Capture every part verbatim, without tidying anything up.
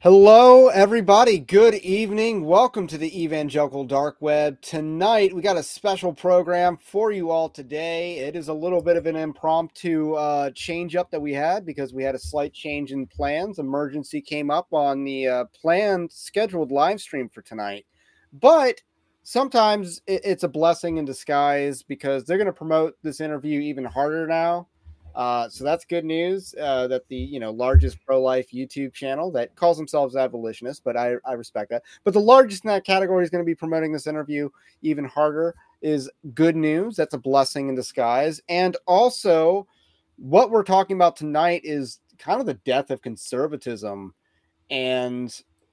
Hello, everybody. Good evening. Welcome to the Evangelical Dark Web. Tonight, we got a special program for you all today. It is a little bit of an impromptu uh, change up that we had because we had a slight change in plans. Emergency came up on the uh, planned scheduled live stream for tonight. But sometimes it, it's a blessing in disguise because they're going to promote this interview even harder now. Uh, so that's good news uh, that the you know largest pro-life YouTube channel that calls themselves abolitionists, but I, I respect that. But the largest in that category is going to be promoting this interview even harder is good news. That's a blessing in disguise. And also, what we're talking about tonight is kind of the death of conservatism, and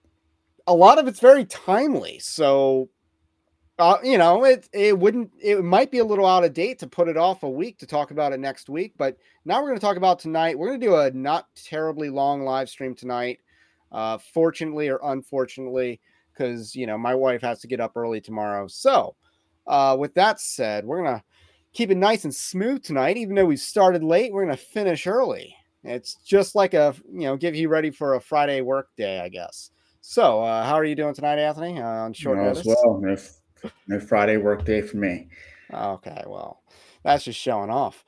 a lot of it's very timely. So uh, you know, it it wouldn't it might be a little out of date to put it off a week to talk about it next week, but now we're going to talk about tonight. We're going to do a not terribly long live stream tonight, uh, fortunately or unfortunately, because you know my wife has to get up early tomorrow. So, uh, with that said, we're gonna keep it nice and smooth tonight. Even though we started late, we're gonna finish early. It's just like a you know give you ready for a Friday work day, I guess. So, uh, how are you doing tonight, Anthony? Uh, on short All is notice. well. No, no Friday work day for me. Okay, well, that's just showing off.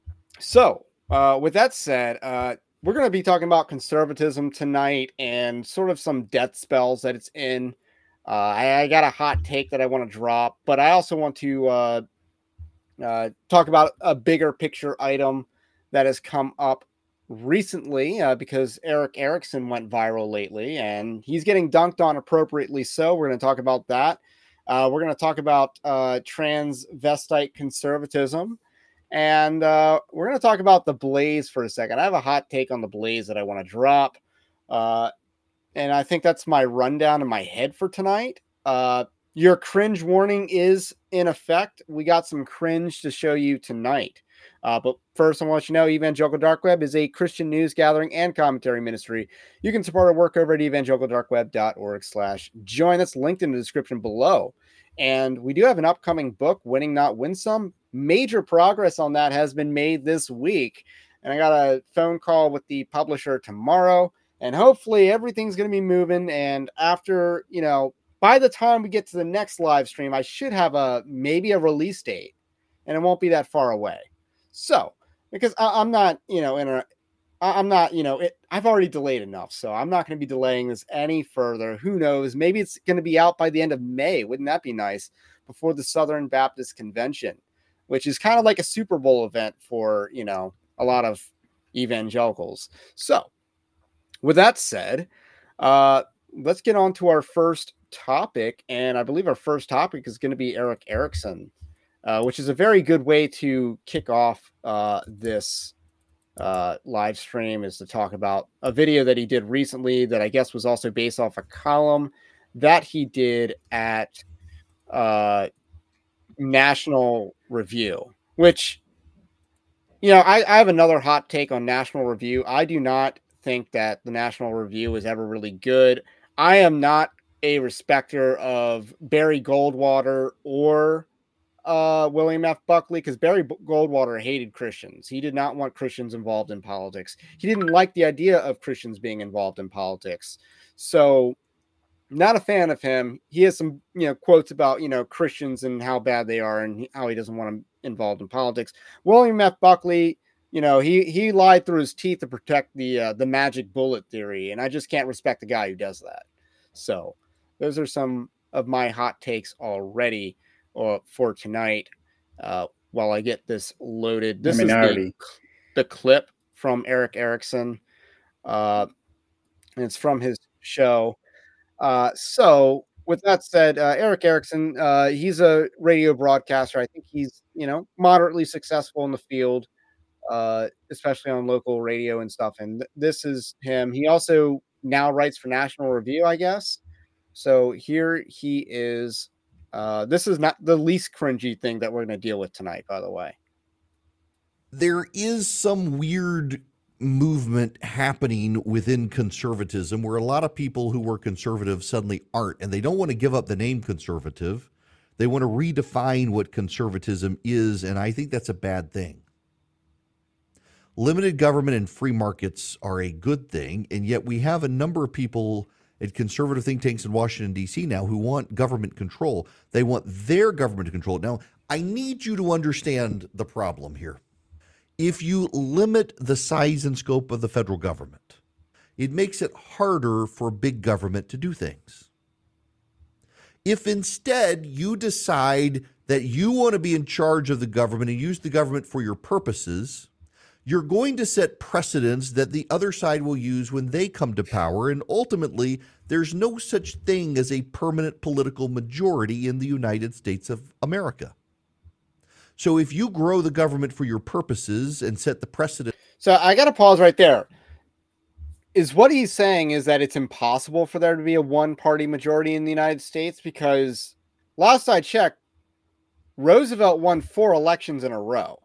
So, uh, with that said, uh, we're going to be talking about conservatism tonight and sort of some death spells that it's in. Uh, I, I got a hot take that I want to drop, but I also want to uh, uh, talk about a bigger picture item that has come up recently uh, because Eric Erickson went viral lately and he's getting dunked on appropriately. So we're going to talk about that. Uh, we're going to talk about uh, transvestite conservatism. And uh, we're going to talk about the Blaze for a second. I have a hot take on the Blaze that I want to drop. Uh, and I think that's my rundown in my head for tonight. Uh, your cringe warning is in effect. We got some cringe to show you tonight. Uh, but first, I want you to know Evangelical Dark Web is a Christian news gathering and commentary ministry. You can support our work over at evangelicaldarkweb.org slash join. That's linked in the description below. And we do have an upcoming book, Winning Not Winsome. Major progress on that has been made this week. And I got a phone call with the publisher tomorrow. And hopefully everything's going to be moving. And after, you know, by the time we get to the next live stream, I should have a maybe a release date, and it won't be that far away. So, because I, I'm not, you know, in a, I'm not, you know, it, I've already delayed enough, so I'm not going to be delaying this any further. Who knows? Maybe it's going to be out by the end of May. Wouldn't that be nice? Before the Southern Baptist Convention, which is kind of like a Super Bowl event for, you know, a lot of evangelicals. So, with that said, uh, let's get on to our first topic. And I believe our first topic is going to be Eric Erickson, uh, which is a very good way to kick off uh, this uh, live stream, is to talk about a video that he did recently that I guess was also based off a column that he did at uh, National Review, which, you know, I, I have another hot take on National Review. I do not think that the National Review is ever really good. I am not a respecter of Barry Goldwater or uh, William F. Buckley, because Barry Goldwater hated Christians. He did not want Christians involved in politics. He didn't like the idea of Christians being involved in politics. So, not a fan of him. He has some, you know, quotes about, you know, Christians and how bad they are and how he doesn't want them involved in politics. William F. Buckley, you know, he he lied through his teeth to protect the uh, the magic bullet theory, and I just can't respect the guy who does that. So, those are some of my hot takes already uh, for tonight. Uh, while I get this loaded, The this is the minority. the clip from Eric Erickson, uh, and it's from his show. Uh, so with that said, uh, Eric Erickson, uh, he's a radio broadcaster. I think he's, you know, moderately successful in the field, uh, especially on local radio and stuff. And th- this is him. He also now writes for National Review, I guess. So here he is. Uh, this is not the least cringy thing that we're going to deal with tonight, by the way. There is some weird movement happening within conservatism where a lot of people who were conservative suddenly aren't, and they don't want to give up the name conservative. They want to redefine what conservatism is, and I think that's a bad thing. limited government and free markets are a good thing, and yet we have a number of people at conservative think tanks in Washington, D C now who want government control. They want their government to control it. Now, I need you to understand the problem here. If you limit the size and scope of the federal government, it makes it harder for big government to do things. If instead you decide that you want to be in charge of the government and use the government for your purposes, you're going to set precedents that the other side will use when they come to power. And ultimately, there's no such thing as a permanent political majority in the United States of America. So if you grow the government for your purposes and set the precedent. So I got to pause right there. Is what he's saying is that it's impossible for there to be a one-party majority in the United States? Because last I checked, Roosevelt won four elections in a row.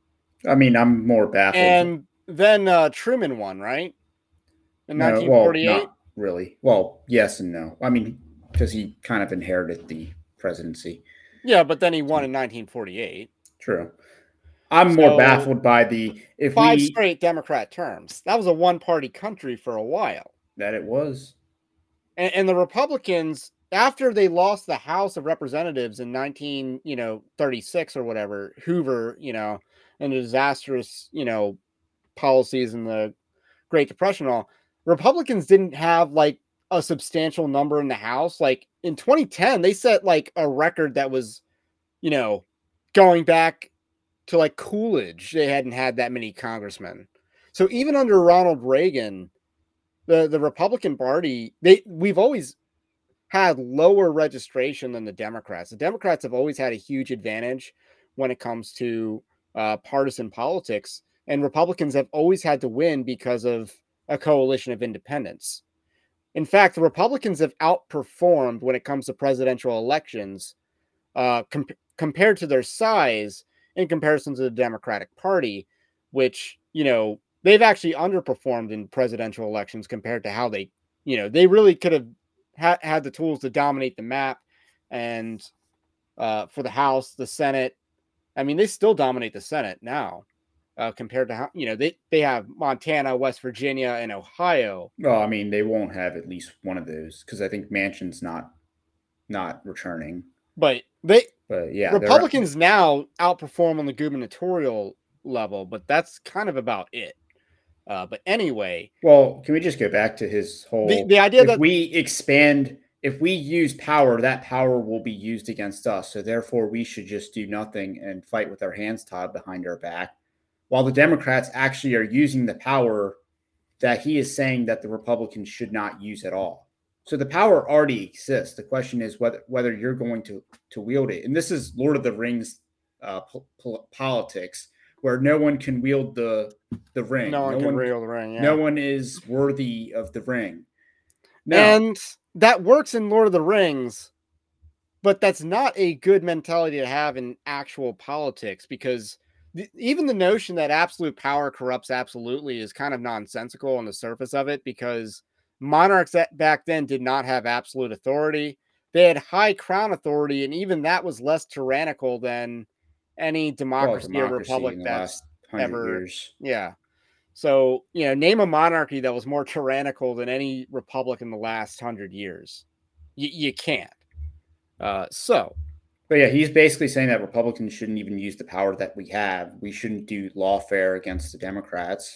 I mean, I'm more baffled. And then uh, Truman won, right? In no, nineteen forty-eight? Well, not really. Well, yes and no. I mean, because he kind of inherited the presidency. Yeah, but then he won in nineteen forty-eight. True. I'm So, more baffled by the if Five we straight Democrat terms. That was a one-party country for a while. that it was. And, and the Republicans, after they lost the House of Representatives in nineteen, you know, thirty-six or whatever, Hoover, you know, and the disastrous, you know, policies in the Great Depression and all, Republicans didn't have like a substantial number in the House. Like in twenty ten, they set like a record that was, you know, going back to like Coolidge. They hadn't had that many congressmen. So even under Ronald Reagan, the, the Republican Party, they we've always had lower registration than the Democrats. The Democrats have always had a huge advantage when it comes to uh, partisan politics, and Republicans have always had to win because of a coalition of independents. In fact, the Republicans have outperformed when it comes to presidential elections uh, com- compared to their size in comparison to the Democratic Party, which, you know, they've actually underperformed in presidential elections compared to how they, you know, they really could have ha- had the tools to dominate the map. And uh, for the House, the Senate, I mean, they still dominate the Senate now uh, compared to how, you know, they, they have Montana, West Virginia, and Ohio. Well, I mean, they won't have at least one of those because I think Manchin's not not returning. But they, But yeah, Republicans now outperform on the gubernatorial level, but that's kind of about it. Uh, but anyway, well, can we just go back to his whole the, the idea if that we expand, if we use power, that power will be used against us. So therefore, we should just do nothing and fight with our hands tied behind our back, while the Democrats actually are using the power that he is saying that the Republicans should not use at all. So the power already exists. The question is whether whether you're going to to wield it. And this is Lord of the Rings uh, po- po- politics, where no one can wield the the ring. no one no can one, reel the ring. Yeah. no one is worthy of the ring. No, And that works in Lord of the Rings, but that's not a good mentality to have in actual politics, because the, even the notion that absolute power corrupts absolutely is kind of nonsensical on the surface of it, because monarchs that back then did not have absolute authority. They had high crown authority, and even that was less tyrannical than any well, democracy, or democracy republic in the that's last hundred ever years. yeah. So, you know, name a monarchy that was more tyrannical than any republic in the last hundred years. Y- you can't. Uh, so, But yeah, he's basically saying that Republicans shouldn't even use the power that we have. We shouldn't do lawfare against the Democrats.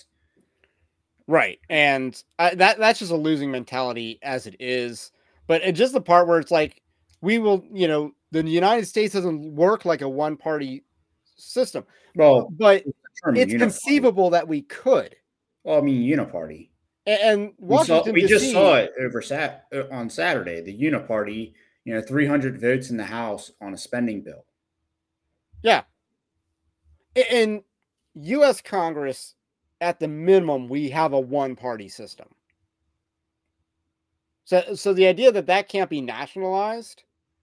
right. And I, that that's just a losing mentality as it is. But it's just the part where it's like, we will, you know, the United States doesn't work like a one party system, Well, but the term it's uniparty. conceivable that we could. Well, I mean, uniparty. A- And We, saw, Washington, we just D C saw it over sat uh, on Saturday. The uniparty, you know, three hundred votes in the House on a spending bill. Yeah. I- In U S Congress, at the minimum, we have a one-party system. So, so the idea that that can't be nationalized,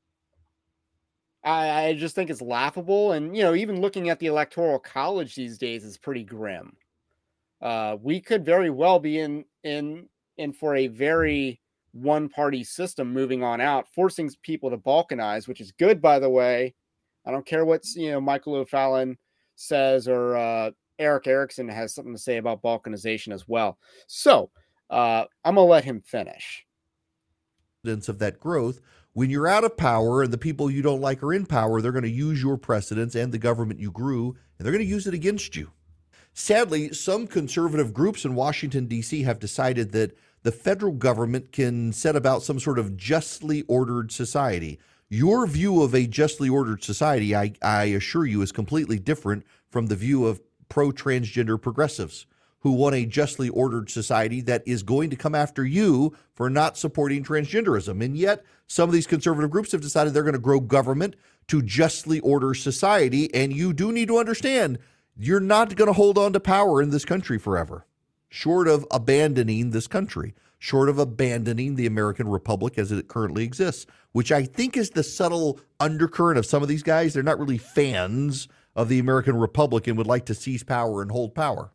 I, I just think it's laughable. And, you know, even looking at the Electoral College these days is pretty grim. Uh, we could very well be in in in for a very one-party system moving on out, forcing people to balkanize, which is good, by the way. I don't care what, you know, Michael O'Fallon says, or uh, Eric Erickson has something to say about balkanization as well. So uh, I'm going to let him finish. Of that growth, when you're out of power and the people you don't like are in power, they're going to use your precedents and the government you grew, and they're going to use it against you. Sadly, some conservative groups in Washington, D C have decided that the federal government can set about some sort of justly ordered society. Your view of a justly ordered society, I, I assure you, is completely different from the view of pro-transgender progressives who want a justly ordered society that is going to come after you for not supporting transgenderism. And yet, some of these conservative groups have decided they're going to grow government to justly order society. And you do need to understand, you're not going to hold on to power in this country forever, short of abandoning this country, short of abandoning the American Republic as it currently exists, which I think is the subtle undercurrent of some of these guys. They're not really fans of the American Republic and would like to seize power and hold power.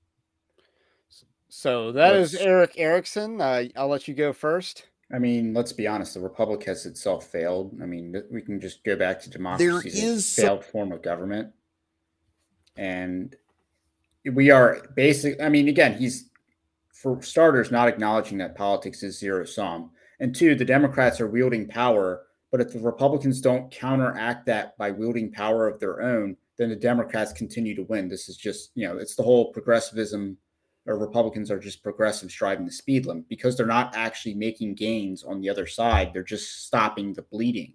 So that Let's, is Eric Erickson. Uh, I'll let you go first. I mean, let's be honest. The Republic has itself failed. I mean, we can just go back to democracy. There is a failed form of government. And we are basic. I mean, again, he's, for starters, not acknowledging that politics is zero sum. And two, the Democrats are wielding power. But if the Republicans don't counteract that by wielding power of their own, then the Democrats continue to win. This is just, you know, it's the whole progressivism, or Republicans are just progressives driving the speed limit because they're not actually making gains on the other side. They're just stopping the bleeding.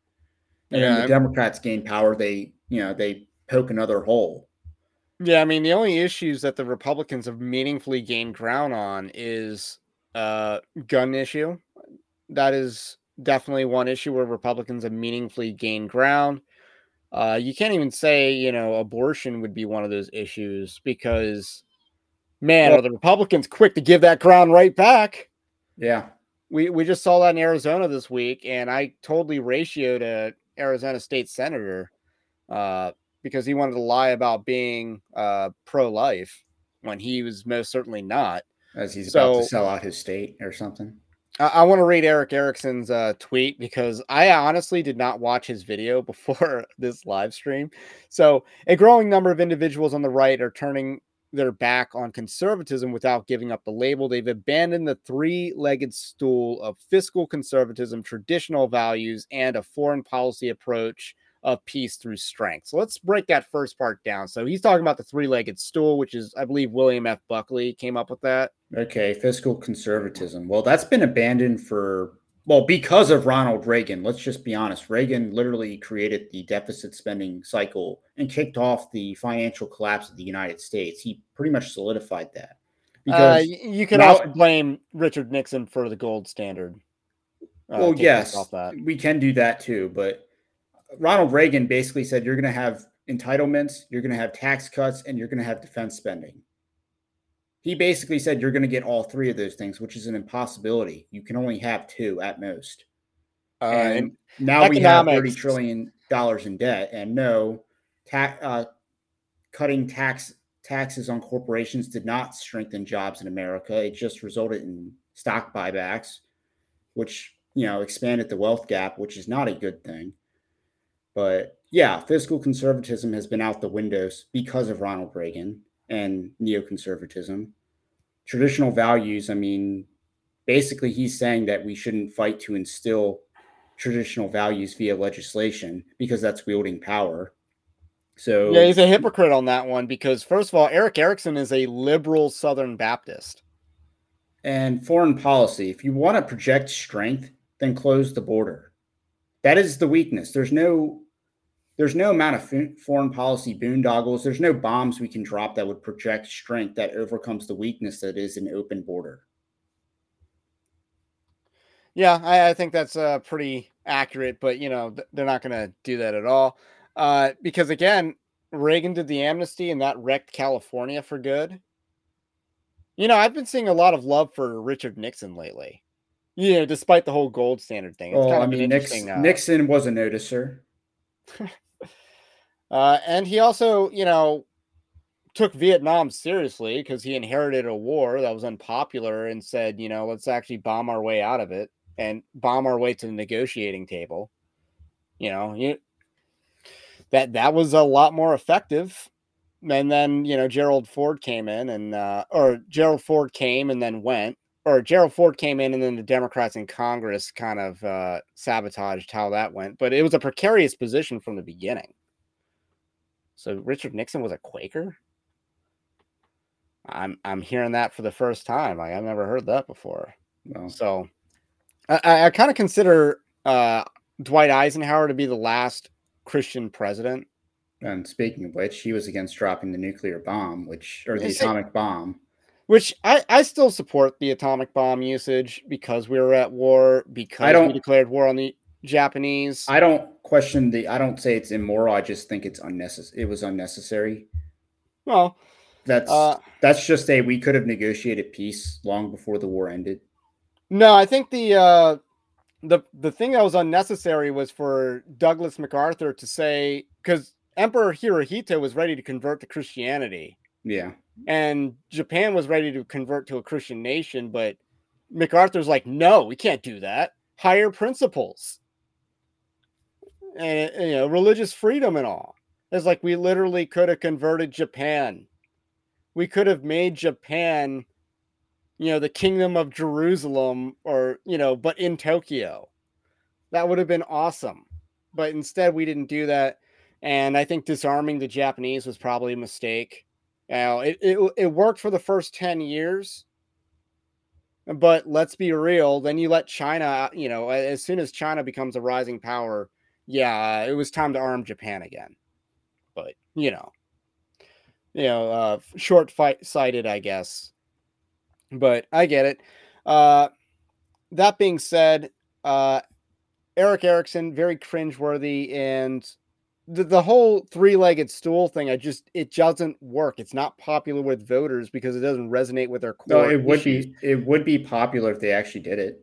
And yeah, when the Democrats gain power, they, you know, they poke another hole. Yeah, I mean, the only issues that the Republicans have meaningfully gained ground on is uh gun issue. That is definitely one issue where Republicans have meaningfully gained ground. Uh, you can't even say, you know, abortion would be one of those issues because, man, well, are the Republicans quick to give that ground right back? Yeah. We we just saw that in Arizona this week, and I totally ratioed a Arizona state senator uh, because he wanted to lie about being uh, pro-life when he was most certainly not. As he's so, about to sell out his state or something. I, I want to read Eric Erickson's uh, tweet because I honestly did not watch his video before this live stream. So a growing number of individuals on the right are turning their back on conservatism without giving up the label. They've abandoned the three-legged stool of fiscal conservatism, traditional values, and a foreign policy approach of peace through strength. So let's break that first part down. So he's talking about the three-legged stool, which is, I believe, William F. Buckley came up with that. Okay, fiscal conservatism. Well, that's been abandoned for, well, because of Ronald Reagan. Let's just be honest. Reagan literally created the deficit spending cycle and kicked off the financial collapse of the United States. He pretty much solidified that. Because uh, you can now, also blame Richard Nixon for the gold standard. Uh, well, yes, we can do that too. But Ronald Reagan basically said you're going to have entitlements, you're going to have tax cuts, and you're going to have defense spending. He basically said you're going to get all three of those things, which is an impossibility. You can only have two at most. Uh, and, and now economics. We have thirty trillion dollars in debt. And no, ta- uh, cutting tax taxes on corporations did not strengthen jobs in America. It just resulted in stock buybacks, which, you know, expanded the wealth gap, which is not a good thing. But yeah, fiscal conservatism has been out the windows because of Ronald Reagan and neoconservatism. Traditional values, I mean, basically he's saying that we shouldn't fight to instill traditional values via legislation because that's wielding power. So yeah, he's a hypocrite on that one because, first of all, Eric Erickson is a liberal Southern Baptist. And foreign policy, if you want to project strength, then close the border. That is the weakness. There's no There's no amount of foreign policy boondoggles. There's no bombs we can drop that would project strength that overcomes the weakness that is an open border. Yeah, I, I think that's uh, pretty accurate, but, you know, th- they're not going to do that at all. Uh, because, again, Reagan did the amnesty and that wrecked California for good. You know, I've been seeing a lot of love for Richard Nixon lately. You know, despite the whole gold standard thing. It's oh, kind of I mean, Nixon, uh, Nixon was a noticer. Uh, and he also, you know, took Vietnam seriously because he inherited a war that was unpopular and said, you know, let's actually bomb our way out of it and bomb our way to the negotiating table. You know, you, that that was a lot more effective and then, you know, Gerald Ford came in and, uh, or Gerald Ford came and then went, or Gerald Ford came in and then the Democrats in Congress kind of uh, sabotaged how that went. But it was a precarious position from the beginning. So Richard Nixon was a Quaker? I'm I'm hearing that for the first time. Like, I've never heard that before. Well, so I, I kind of consider uh, Dwight Eisenhower to be the last Christian president. and speaking of which, he was against dropping the nuclear bomb, which or the Is it- atomic bomb. Which I, I still support the atomic bomb usage because we were at war, because I don't- we declared war on the Japanese. I don't question the. I don't say it's immoral. I just think it's unnecessary. It was unnecessary. well, That's uh, that's just a. We could have negotiated peace long before the war ended. no, I think the uh, the the thing that was unnecessary was for Douglas MacArthur to say, because Emperor Hirohito was ready to convert to Christianity. Yeah. And Japan was ready to convert to a Christian nation, but MacArthur's like, no, we can't do that. Higher principles. And, you know, religious freedom and all. It's like we literally could have converted Japan. We could have made Japan, you know, the kingdom of Jerusalem, or, you know, but in Tokyo. That would have been awesome. But instead, we didn't do that. And I think disarming the Japanese was probably a mistake. You know, it, it, it worked for the first ten years. But let's be real. Then you let China, you know, as soon as China becomes a rising power, yeah, it was time to arm Japan again. But, you know, you know, uh, short fight sighted, I guess. But I get it. Uh, that being said, uh, Eric Erickson, very cringeworthy, and the, the whole three-legged stool thing, I just, it doesn't work. It's not popular with voters because it doesn't resonate with their core. No, it would issues. be. It would be popular if they actually did it.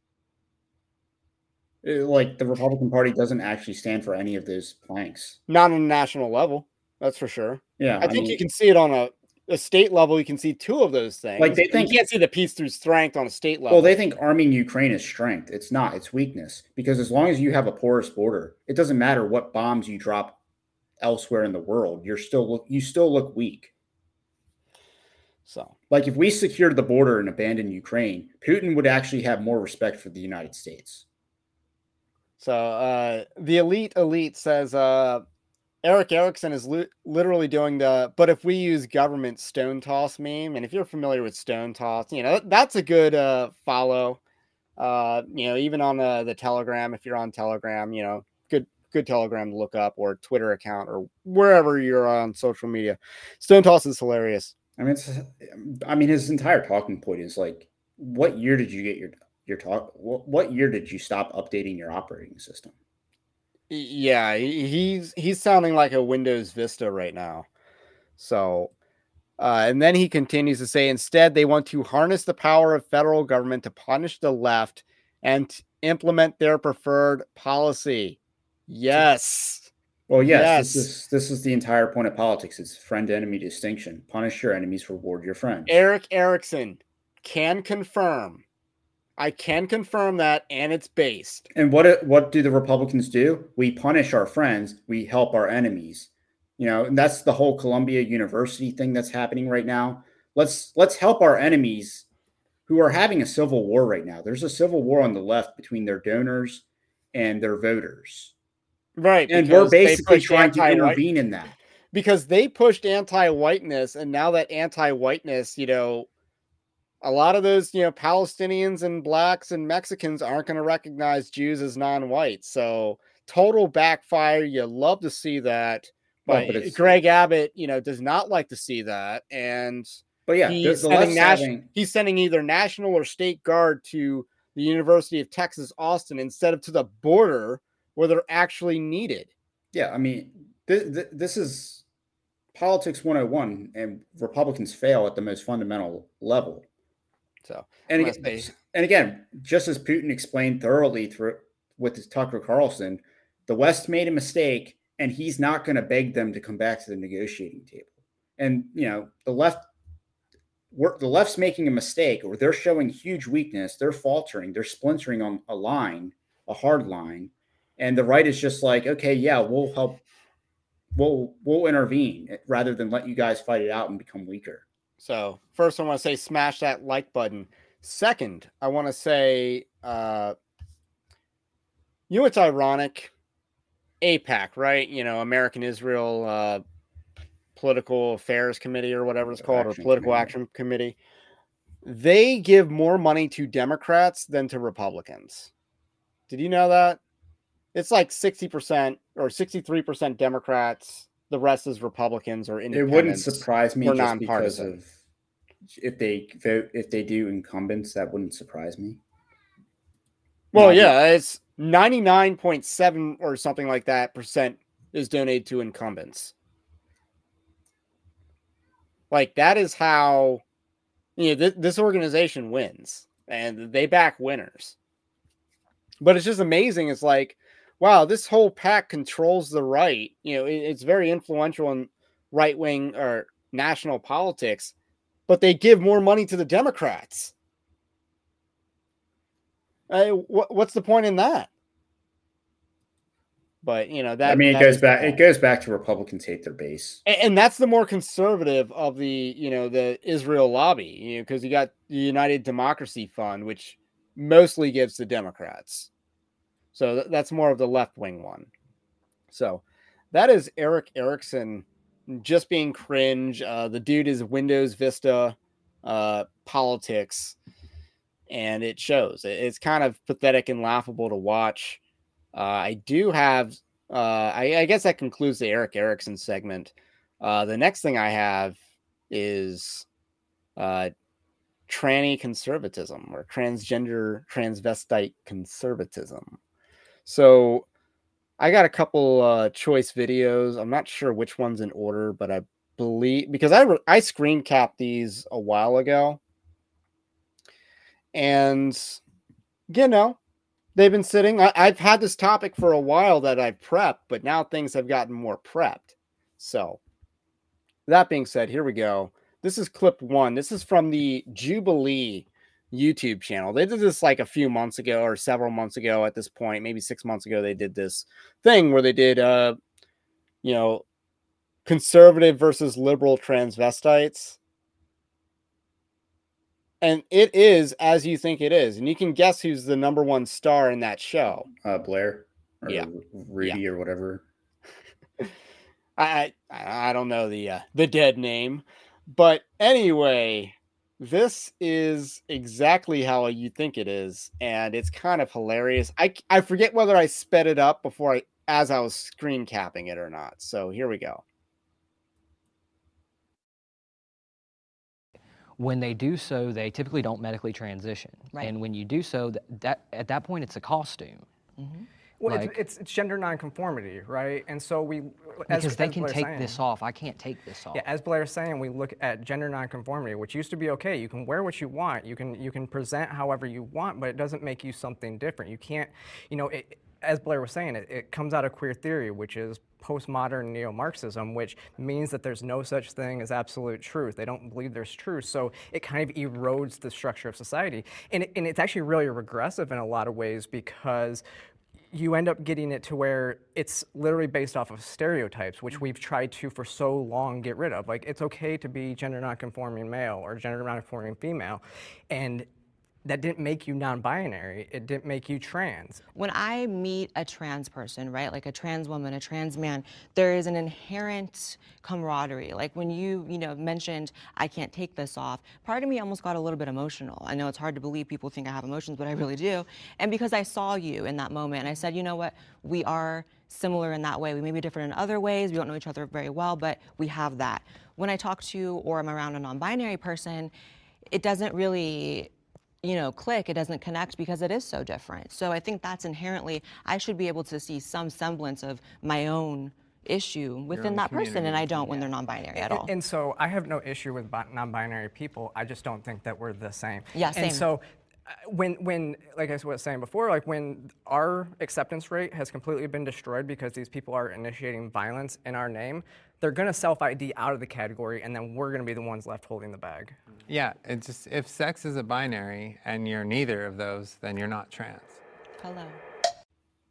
It- Like the Republican Party doesn't actually stand for any of those planks. Not on a national level, that's for sure. Yeah, I think mean, you can see it on a, a state level. You can see two of those things. Like they think you can't see the peace through strength on a state level. Well, they think arming Ukraine is strength. It's not. It's weakness. Because as long as you have a porous border, it doesn't matter what bombs you drop elsewhere in the world. You're still look. You still look weak. So, like if we secured the border and abandoned Ukraine, Putin would actually have more respect for the United States. So, uh, the elite elite says uh, Eric Erickson is li- literally doing the, but if we use government stone toss meme, and if you're familiar with stone toss, you know, that's a good uh, follow. Uh, you know, even on the, the Telegram, if you're on Telegram, you know, good, good Telegram to look up, or Twitter account, or wherever you're on social media. Stone toss is hilarious. I mean, it's, I mean, his entire talking point is like, what year did you get your, your talk? What, what year did you stop updating your operating system? Yeah, he's he's sounding like a Windows Vista right now. So, uh, and then he continues to say, instead, they want to harness the power of federal government to punish the left and implement their preferred policy. Yes. Well, yes, yes. This is this is the entire point of politics. It's friend-enemy distinction. Punish your enemies, reward your friends. Eric Erickson can confirm. I can confirm that, and it's based. And what what do the Republicans do? We punish our friends. We help our enemies. You know, and that's the whole Columbia University thing that's happening right now. Let's let's help our enemies who are having a civil war right now. There's a civil war on the left between their donors and their voters. Right. And we're basically trying to intervene in that. Because they pushed anti-whiteness, and now that anti-whiteness, you know, a lot of those, you know, Palestinians and blacks and Mexicans aren't going to recognize Jews as non-white. So total backfire. You love to see that. But, well, but Greg Abbott, you know, does not like to see that. And but yeah, he's, the, the sending nas- having... he's sending either national or state guard to the University of Texas, Austin, instead of to the border where they're actually needed. Yeah, I mean, th- th- this is politics one oh one, and Republicans fail at the most fundamental level. So, and again, and again, just as Putin explained thoroughly through with his Tucker Carlson, the West made a mistake, and he's not going to beg them to come back to the negotiating table. And you know, the left, we're, the left's making a mistake, or they're showing huge weakness. They're faltering. They're splintering on a line, a hard line, and the right is just like, okay, yeah, we'll help, we'll we'll intervene rather than let you guys fight it out and become weaker. So first, I want to say smash that like button. Second, I want to say, uh, you know, it's ironic. AIPAC, right? You know, American Israel uh, Political Affairs Committee or whatever it's called, Action or Political Committee. Action Committee. They give more money to Democrats than to Republicans. Did you know that? It's like sixty percent or sixty-three percent Democrats. The rest is Republicans or It independents. wouldn't surprise me or just because nonpartisan. of if they vote, if they do incumbents, that wouldn't surprise me. Well, Not yeah, it's ninety-nine point seven or something like that percent is donated to incumbents. Like, that is how, you know, th- this organization wins, and they back winners. But it's just amazing. It's like, wow, this whole pack controls the right. You know, it, it's very influential in right wing or national politics, but they give more money to the Democrats. Uh, wh- what's the point in that? But, you know, that I mean, it that goes is the back. It point. goes back to Republicans hate their base. And, and that's the more conservative of the, you know, the Israel lobby, you know, because you got the United Democracy Fund, which mostly gives to Democrats. So th- that's more of the left wing one. So that is Eric Erickson just being cringe. Uh, the dude is Windows Vista uh, politics, and it shows. It- It's kind of pathetic and laughable to watch. Uh, I do have, uh, I, I guess that concludes the Eric Erickson segment. Uh, the next thing I have is uh, tranny conservatism or transgender transvestite conservatism. So I got a couple uh, choice videos. I'm not sure which one's in order, but I believe because I re- I screen capped these a while ago, and you know they've been sitting. I, I've had this topic for a while that I've prepped, but now things have gotten more prepped. So that being said, here we go. This is clip one. This is from the Jubilee YouTube channel. They did this like a few months ago or several months ago at this point, maybe six months ago. They did this thing where they did, uh, you know, conservative versus liberal transvestites. And it is as you think it is. And you can guess who's the number one star in that show. Uh, Blair or Yeah. Rudy Yeah. or whatever. I, I I don't know the uh, the dead name, but anyway, this is exactly how you think it is, and it's kind of hilarious. I I forget whether I sped it up before I as I was screen capping it or not. So here we go. When they do so, they typically don't medically transition, Right. and when you do so, that, that at that point it's a costume. Well, Like- it's, it's, it's gender nonconformity, right? And so we, as, Because they as can Blair's take saying- this off. I can't take this off. Yeah, as Blair's saying, we look at gender nonconformity, which used to be okay. You can wear what you want. You can you can present however you want, but it doesn't make you something different. You can't, you know, it, as Blair was saying, it, it comes out of queer theory, which is postmodern neo-Marxism, which means that there's no such thing as absolute truth. They don't believe there's truth, so it kind of erodes the structure of society. And, it, and it's actually really regressive in a lot of ways because you end up getting it to where it's literally based off of stereotypes, which we've tried to for so long get rid of. Like, it's okay to be gender nonconforming male or gender nonconforming female, and that didn't make you non-binary. It didn't make you trans. When I meet a trans person, right, like a trans woman, a trans man, there is an inherent camaraderie. Like when you, you know, mentioned, I can't take this off, part of me almost got a little bit emotional. I know it's hard to believe people think I have emotions, but I really do. And because I saw you in that moment, and I said, you know what, we are similar in that way. We may be different in other ways. We don't know each other very well, but we have that. When I talk to or I'm around a non-binary person, it doesn't really, you know, click, it doesn't connect because it is so different. So I think that's inherently, I should be able to see some semblance of my own issue within that person, and I don't when they're non-binary at all. And, and so I have no issue with bi- non-binary people. I just don't think that we're the same. Yeah, same. And so uh, when, when, like I was saying before, like when our acceptance rate has completely been destroyed because these people are initiating violence in our name, they're gonna self-I D out of the category, and then we're gonna be the ones left holding the bag. Yeah, it's just if sex is a binary and you're neither of those, then you're not trans. Hello.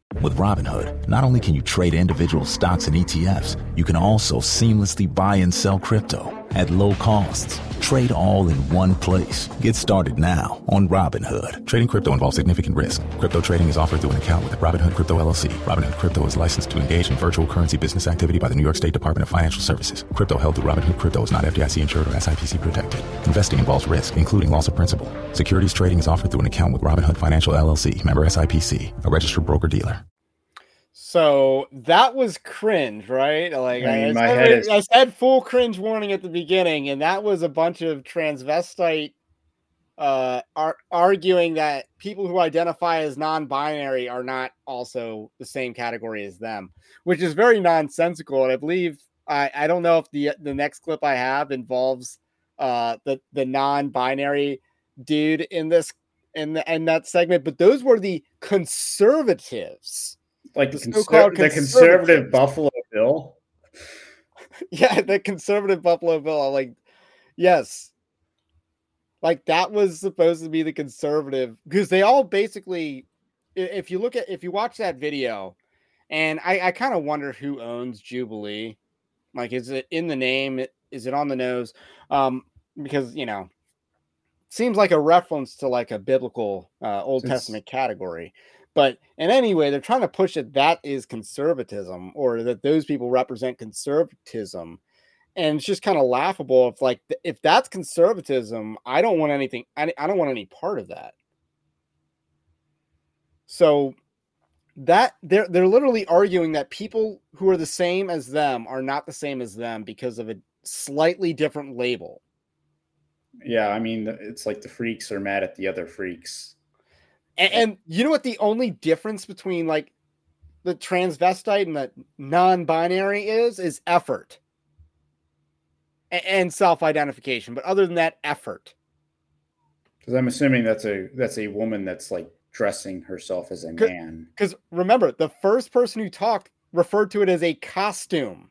With Robinhood, not only can you trade individual stocks and E T Fs, you can also seamlessly buy and sell crypto at low costs. Trade all in one place. Get started now on Robinhood. Trading crypto involves significant risk. Crypto trading is offered through an account with Robinhood Crypto L L C. Robinhood Crypto is licensed to engage in virtual currency business activity by the New York State Department of Financial Services. Crypto held through Robinhood Crypto is not F D I C insured or S I P C protected. Investing involves risk, including loss of principal. Securities trading is offered through an account with Robinhood Financial L L C, member S I P C, a registered broker-dealer. So that was cringe, right? Like I mean, I, my said, head is- I said full cringe warning at the beginning, and that was a bunch of transvestite uh, are arguing that people who identify as non-binary are not also the same category as them, which is very nonsensical. And I believe I, I don't know if the the next clip I have involves uh, the the non-binary dude in this in the in that segment, but those were the conservatives. Like the, The conser- so-called the conservatives. conservative Buffalo Bill. Yeah, the conservative Buffalo Bill. I'm like, yes. Like that was supposed to be the conservative, because they all basically, i- if you look at, if you watch that video, and I, I kind of wonder who owns Jubilee. Like, is it in the name? Is it on the nose? Um, because, you know, seems like a reference to like a biblical uh, Old Since- Testament category. But in any way, they're trying to push it that is conservatism, or that those people represent conservatism. And it's just kind of laughable if like if that's conservatism, I don't want anything. I, I don't want any part of that. So that they're they're literally arguing that people who are the same as them are not the same as them because of a slightly different label. Yeah, I mean, it's like the freaks are mad at the other freaks. And, and you know what the only difference between like the transvestite and the non-binary is is effort and, and self-identification. But other than that, effort. Because I'm assuming that's a that's a woman that's like dressing herself as a man. Because remember, the first person who talked referred to it as a costume.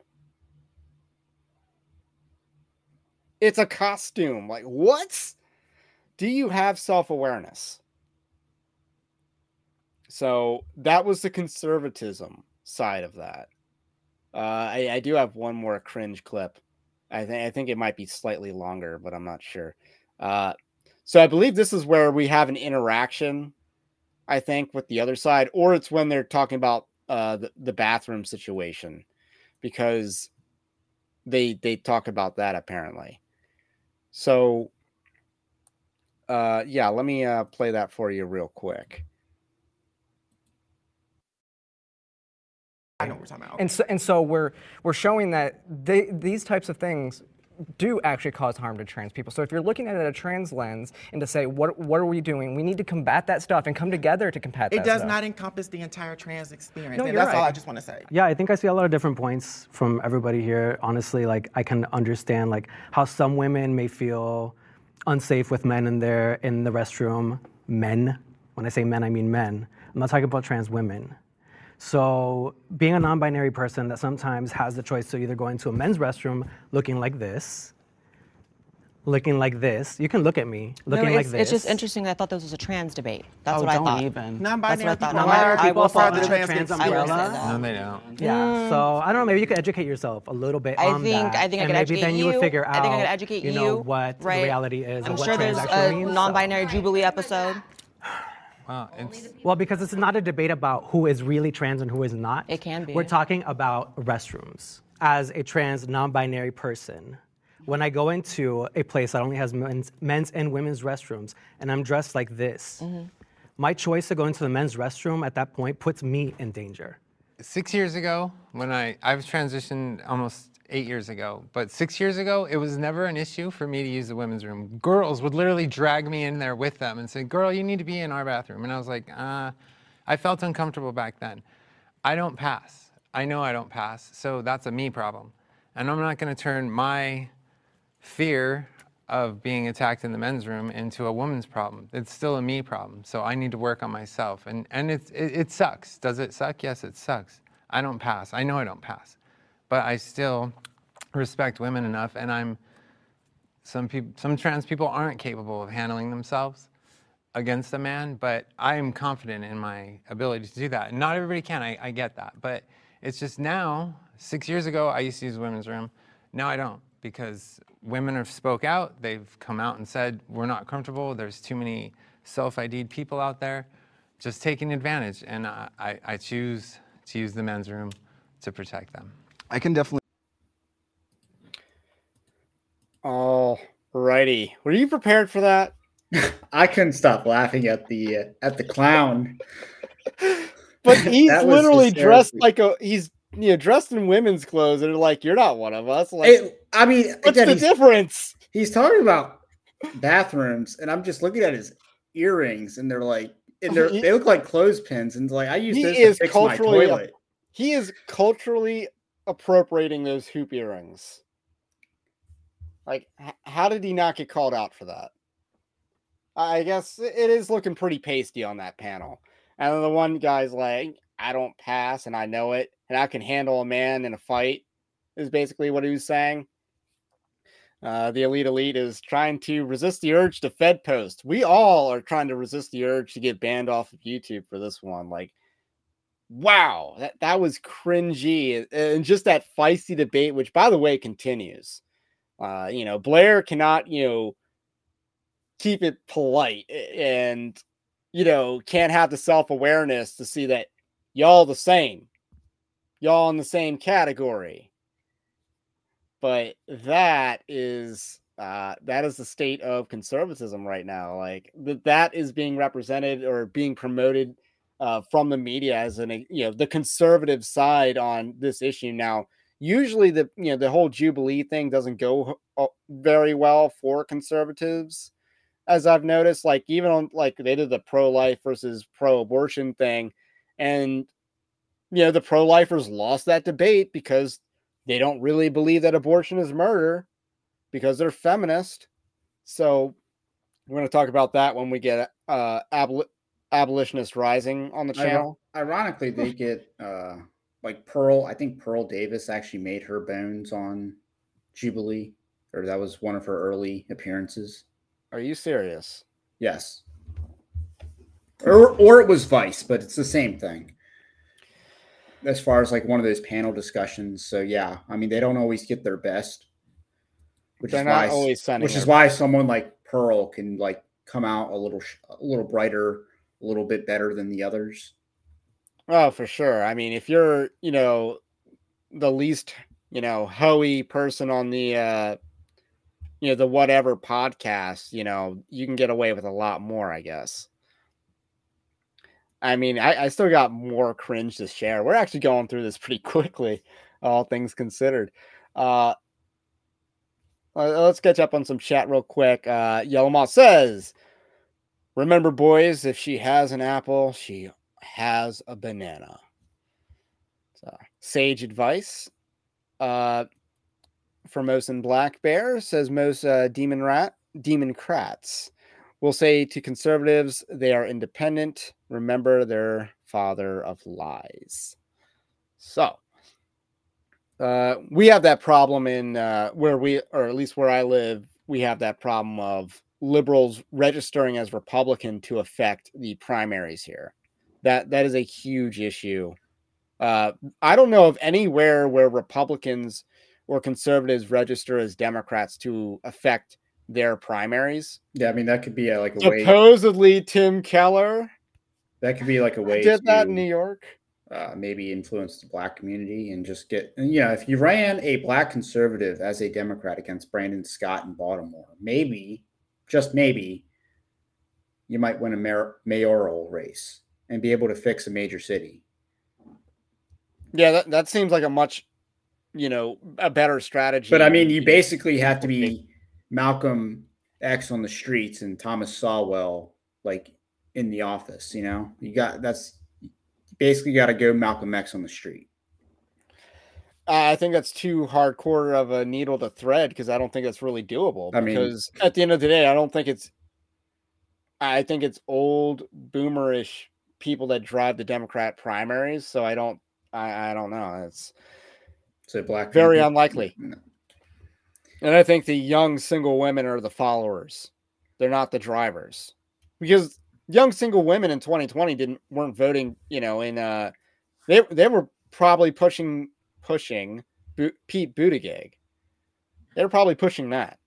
It's a costume. Like, what? Do you have self-awareness? So that was the conservatism side of that. Uh, I, I do have one more cringe clip. I think I think it might be slightly longer, but I'm not sure. Uh, so I believe this is where we have an interaction, I think, with the other side, or it's when they're talking about uh, the, the bathroom situation, because they they talk about that apparently. So uh, yeah, let me uh, play that for you real quick. I know what we're talking about. And so, and so we're we're showing that they, these types of things do actually cause harm to trans people. So if you're looking at it at a trans lens and to say, what what are we doing? We need to combat that stuff and come together to combat It that does stuff. not encompass the entire trans experience. No, and you're that's all right. I just want to say. Yeah, I think I see a lot of different points from everybody here. Honestly, like I can understand like how some women may feel unsafe with men in their in the restroom. Men. When I say men, I mean men. I'm not talking about trans women. So being a non-binary person that sometimes has the choice to either go into a men's restroom looking like this, looking like this. You can look at me looking no, like it's, this. it's just interesting. I thought this was a trans debate. That's Oh, what I don't thought. even. Non-binary That's what I people, thought. why are I people will for the follow trans trans conspiracy? I will say umbrella? that. No, they don't. Yeah. So I don't know. Maybe you could educate yourself a little bit I on think that, I think I and could maybe educate then you you. would figure out. I think I could educate you you. know what right? the reality is. I'm and what sure there's trans a actually means. non-binary Jubilee episode. Wow, it's Well, because it's not a debate about who is really trans and who is not. It can be. We're talking about restrooms. As a trans, non-binary person, when I go into a place that only has men's, men's and women's restrooms, and I'm dressed like this, Mm-hmm. my choice to go into the men's restroom at that point puts me in danger. six years ago when I I've transitioned almost eight years ago, but six years ago it was never an issue for me to use the women's room. Girls would literally drag me in there with them and say, "Girl, you need to be in our bathroom," and I was like, uh, I felt uncomfortable back then. I don't pass. I know I don't pass, so that's a me problem, and I'm not going to turn my fear of being attacked in the men's room into a woman's problem. It's still a me problem. So I need to work on myself. And and it's, it, it sucks. Does it suck? Yes, it sucks. I don't pass. I know I don't pass. But I still respect women enough. And I'm, some people, some trans people aren't capable of handling themselves. against a man, but I am confident in my ability to do that. Not everybody can, I, I get that. But it's just now, six years ago, I used to use the women's room. Now I don't, because women have spoke out. They've come out and said, we're not comfortable. There's too many self-I D'd people out there just taking advantage. And I, I, I choose to use the men's room to protect them. I can definitely. All righty. Were you prepared for that? I couldn't stop laughing at the uh, at the clown. But he's That was literally hysterical. dressed like a he's you know dressed in women's clothes, and they're like, "You're not one of us." Like, It- I mean, what's again, the he's, difference? he's talking about bathrooms, and I'm just looking at his earrings, and they're like, and they're, He- they look like clothespins, and it's like I use He those is to fix my culturally toilet. he is culturally appropriating those hoop earrings. Like, h- how did he not get called out for that? I guess it is looking pretty pasty on that panel. And then the one guy's like, I don't pass and I know it, and I can handle a man in a fight, is basically what he was saying. Uh, the Elite Elite is trying to resist the urge to Fed post. We all are trying to resist the urge to get banned off of YouTube for this one. Like, wow, that, that was cringy. And just that feisty debate, which, by the way, continues. Uh, you know, Blair cannot, you know, keep it polite and, you know, can't have the self-awareness to see that y'all the same. Y'all in the same category. But that is uh, that is the state of conservatism right now. Like that that is being represented or being promoted uh, from the media as an you know the conservative side on this issue. Now, usually the you know the whole Jubilee thing doesn't go uh, very well for conservatives, as I've noticed. Like even on like they did the pro-life versus pro-abortion thing, and you know the pro-lifers lost that debate because they don't really believe that abortion is murder because they're feminist. So we're going to talk about that when we get uh, abol- Abolitionist Rising on the channel. Ironically, they get uh, like Pearl. I think Pearl Davis actually made her bones on Jubilee, or that was one of her early appearances. Are you serious? Yes. Or, or it was Vice, but it's the same thing. As far as like one of those panel discussions. So yeah, I mean, they don't always get their best, which They're is not why, always sending which is their why someone like Pearl can like come out a little, sh- a little brighter, a little bit better than the others. Oh, for sure. I mean, if you're, you know, the least, you know, hoey person on the, uh, you know, the whatever podcast, you know, you can get away with a lot more, I guess. I mean, I, I still got more cringe to share. We're actually going through this pretty quickly, all things considered. Uh, let's catch up on some chat real quick. Uh, Yellow Moss says, remember, boys, if she has an apple, she has a banana. So, sage advice. Uh, Formosan Black Bear says most uh, demon rat, Democrats will say to conservatives they are independent. Remember their father of lies. So uh, we have that problem in uh, where we, or at least where I live, we have that problem of liberals registering as Republican to affect the primaries here. That that is a huge issue. Uh, I don't know of anywhere where Republicans or conservatives register as Democrats to affect their primaries. Yeah, I mean that could be a, like a way. Supposedly, Tim Keller That could be like a way did to that in New York. Uh, maybe influence the black community and just get. And, you know, if you ran a black conservative as a Democrat against Brandon Scott in Baltimore, maybe, just maybe, you might win a mayor, mayoral race and be able to fix a major city. Yeah, that, that seems like a much, you know, a better strategy. But I mean, than, you know, basically have to be Malcolm X on the streets and Thomas Sowell like in the office. You know, you got that's you basically got to go Malcolm X on the street. Uh, I think that's too hardcore of a needle to thread because I don't think that's really doable. I mean- because at the end of the day, I don't think it's. I think it's old boomerish people that drive the Democrat primaries. So I don't. I, I don't know. It's So black very people- unlikely. And I think the young single women are the followers. They're not the drivers. Because young single women in twenty twenty didn't weren't voting, you know, in uh they they were probably pushing pushing Bu- Pete Buttigieg. They were probably pushing that.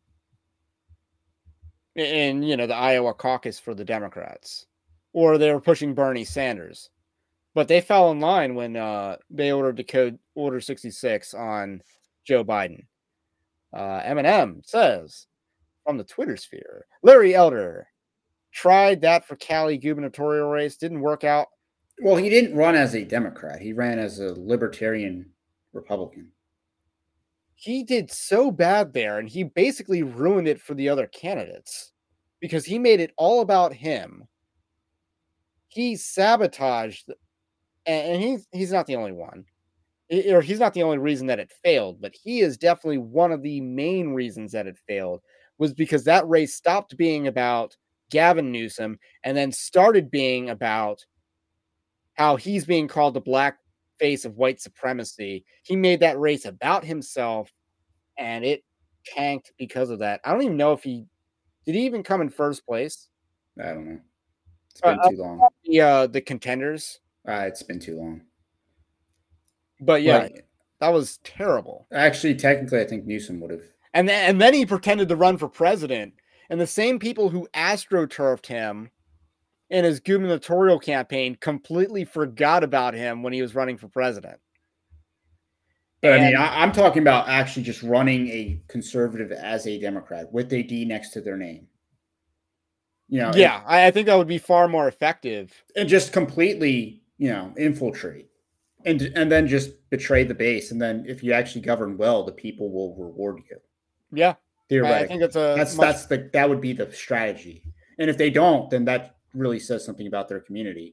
In, in you know, the Iowa caucus for the Democrats. Or they were pushing Bernie Sanders. But they fell in line when uh they ordered the code Order sixty-six on Joe Biden. Uh Eminem says from the Twitter sphere, Larry Elder tried that for Cali gubernatorial race, didn't work out. Well, he didn't run as a Democrat. He ran as a libertarian Republican. He did so bad there, and he basically ruined it for the other candidates because he made it all about him. He sabotaged, and he's he's not the only one, or he's not the only reason that it failed, but he is definitely one of the main reasons that it failed, was because that race stopped being about Gavin Newsom and then started being about how he's being called the black face of white supremacy. He made that race about himself, and it tanked because of that. I don't even know if he did he even come in first place. I don't know. It's been uh, too long. The uh, the contenders. Uh, it's been too long. But yeah, But that was terrible. actually, technically, I think Newsom would have. And then, and then he pretended to run for president, and the same people who astroturfed him in his gubernatorial campaign completely forgot about him when he was running for president. But And- I mean, I, I'm talking about actually just running a conservative as a Democrat with a D next to their name. You know, Yeah, I, I think that would be far more effective. and just completely, you know, infiltrate, and and then just betray the base, and then if you actually govern well, the people will reward you. Yeah, Theoretically, I think it's a that's much- that's the that would be the strategy. And if they don't, then that really says something about their community.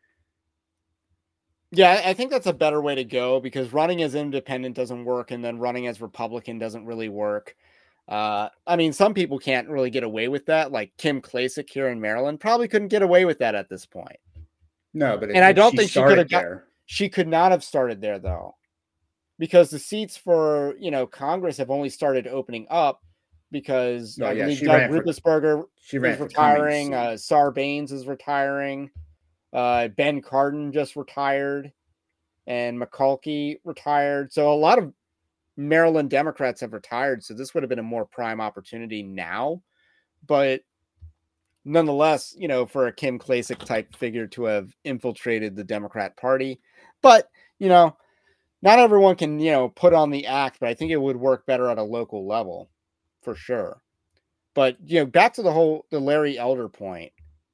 Yeah, I think that's a better way to go, because running as independent doesn't work, and then running as Republican doesn't really work. Uh, I mean, some people can't really get away with that, like Kim Klacik here in Maryland probably couldn't get away with that at this point. No, but if, And I if don't she think she started could have got, there, she could not have started there though, because the seats for, you know, Congress have only started opening up because No, I yeah, believe she Doug ran for- Ruppersberger she ran is for retiring. Cummings. Uh, Sarbanes is retiring. Uh, Ben Cardin just retired, and McCulkey retired. So a lot of Maryland Democrats have retired. So this would have been a more prime opportunity now, but nonetheless, you know, for a Kim Klacik type figure to have infiltrated the Democrat Party. But, you know, not everyone can, you know, put on the act, but I think it would work better at a local level for sure. But, you know, back to the whole, the Larry Elder point,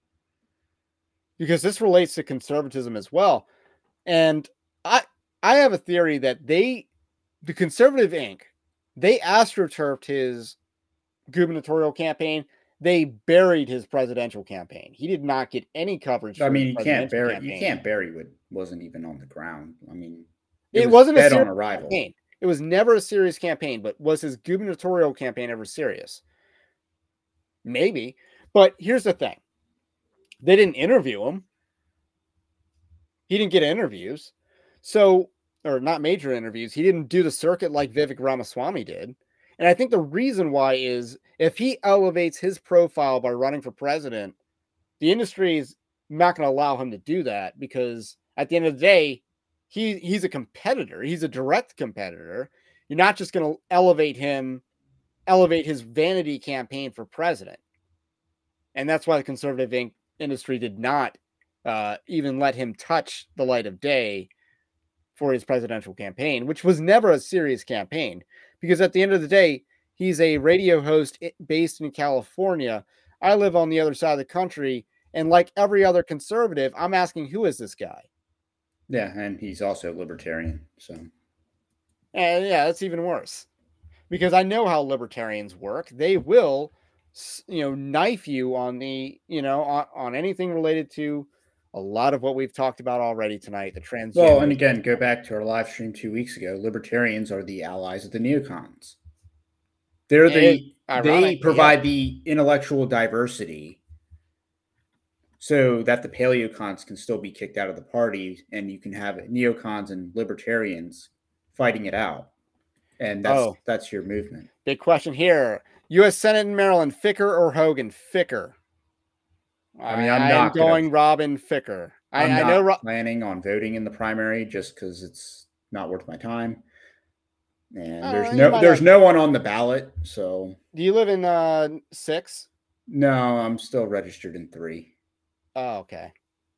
because this relates to conservatism as well. And I, I have a theory that they, the Conservative Incorporated, they astroturfed his gubernatorial campaign. They buried his presidential campaign. He did not get any coverage. I for mean, his you can't presidential bury campaign. you can't bury what wasn't even on the ground. I mean, It, was wasn't a dead serious on arrival. campaign. It was never a serious campaign, but was his gubernatorial campaign ever serious? Maybe. But here's the thing. They didn't interview him. He didn't get interviews. So, or not major interviews. He didn't do the circuit like Vivek Ramaswamy did. And I think the reason why is if he elevates his profile by running for president, the industry is not going to allow him to do that, because at the end of the day, he he's a competitor. He's a direct competitor. You're not just going to elevate him, elevate his vanity campaign for president. And that's why the conservative in- industry did not uh, even let him touch the light of day for his presidential campaign, which was never a serious campaign, because at the end of the day, he's a radio host based in California. I live on the other side of the country, and like every other conservative, I'm asking, who is this guy? Yeah, and he's also libertarian. So, And yeah, that's even worse, because I know how libertarians work. They will, you know, knife you on the, you know, on, on anything related to a lot of what we've talked about already tonight. The transgender. well, and again, go back to our live stream two weeks ago. Libertarians are the allies of the neocons. They're the It- they ironic, provide the intellectual diversity so that the paleocons can still be kicked out of the party, and you can have neocons and libertarians fighting it out. And that's Oh. that's your movement. Big question here. U S Senate in Maryland, Ficker or Hogan? Ficker. I mean, I'm I, not I'm going gonna, Robin Ficker. I, I'm I not know. Ro- planning on voting in the primary just because it's not worth my time. And uh, there's you no might there's have. no one on the ballot, so Do you live in uh six? no, I'm still registered in three. Oh, okay.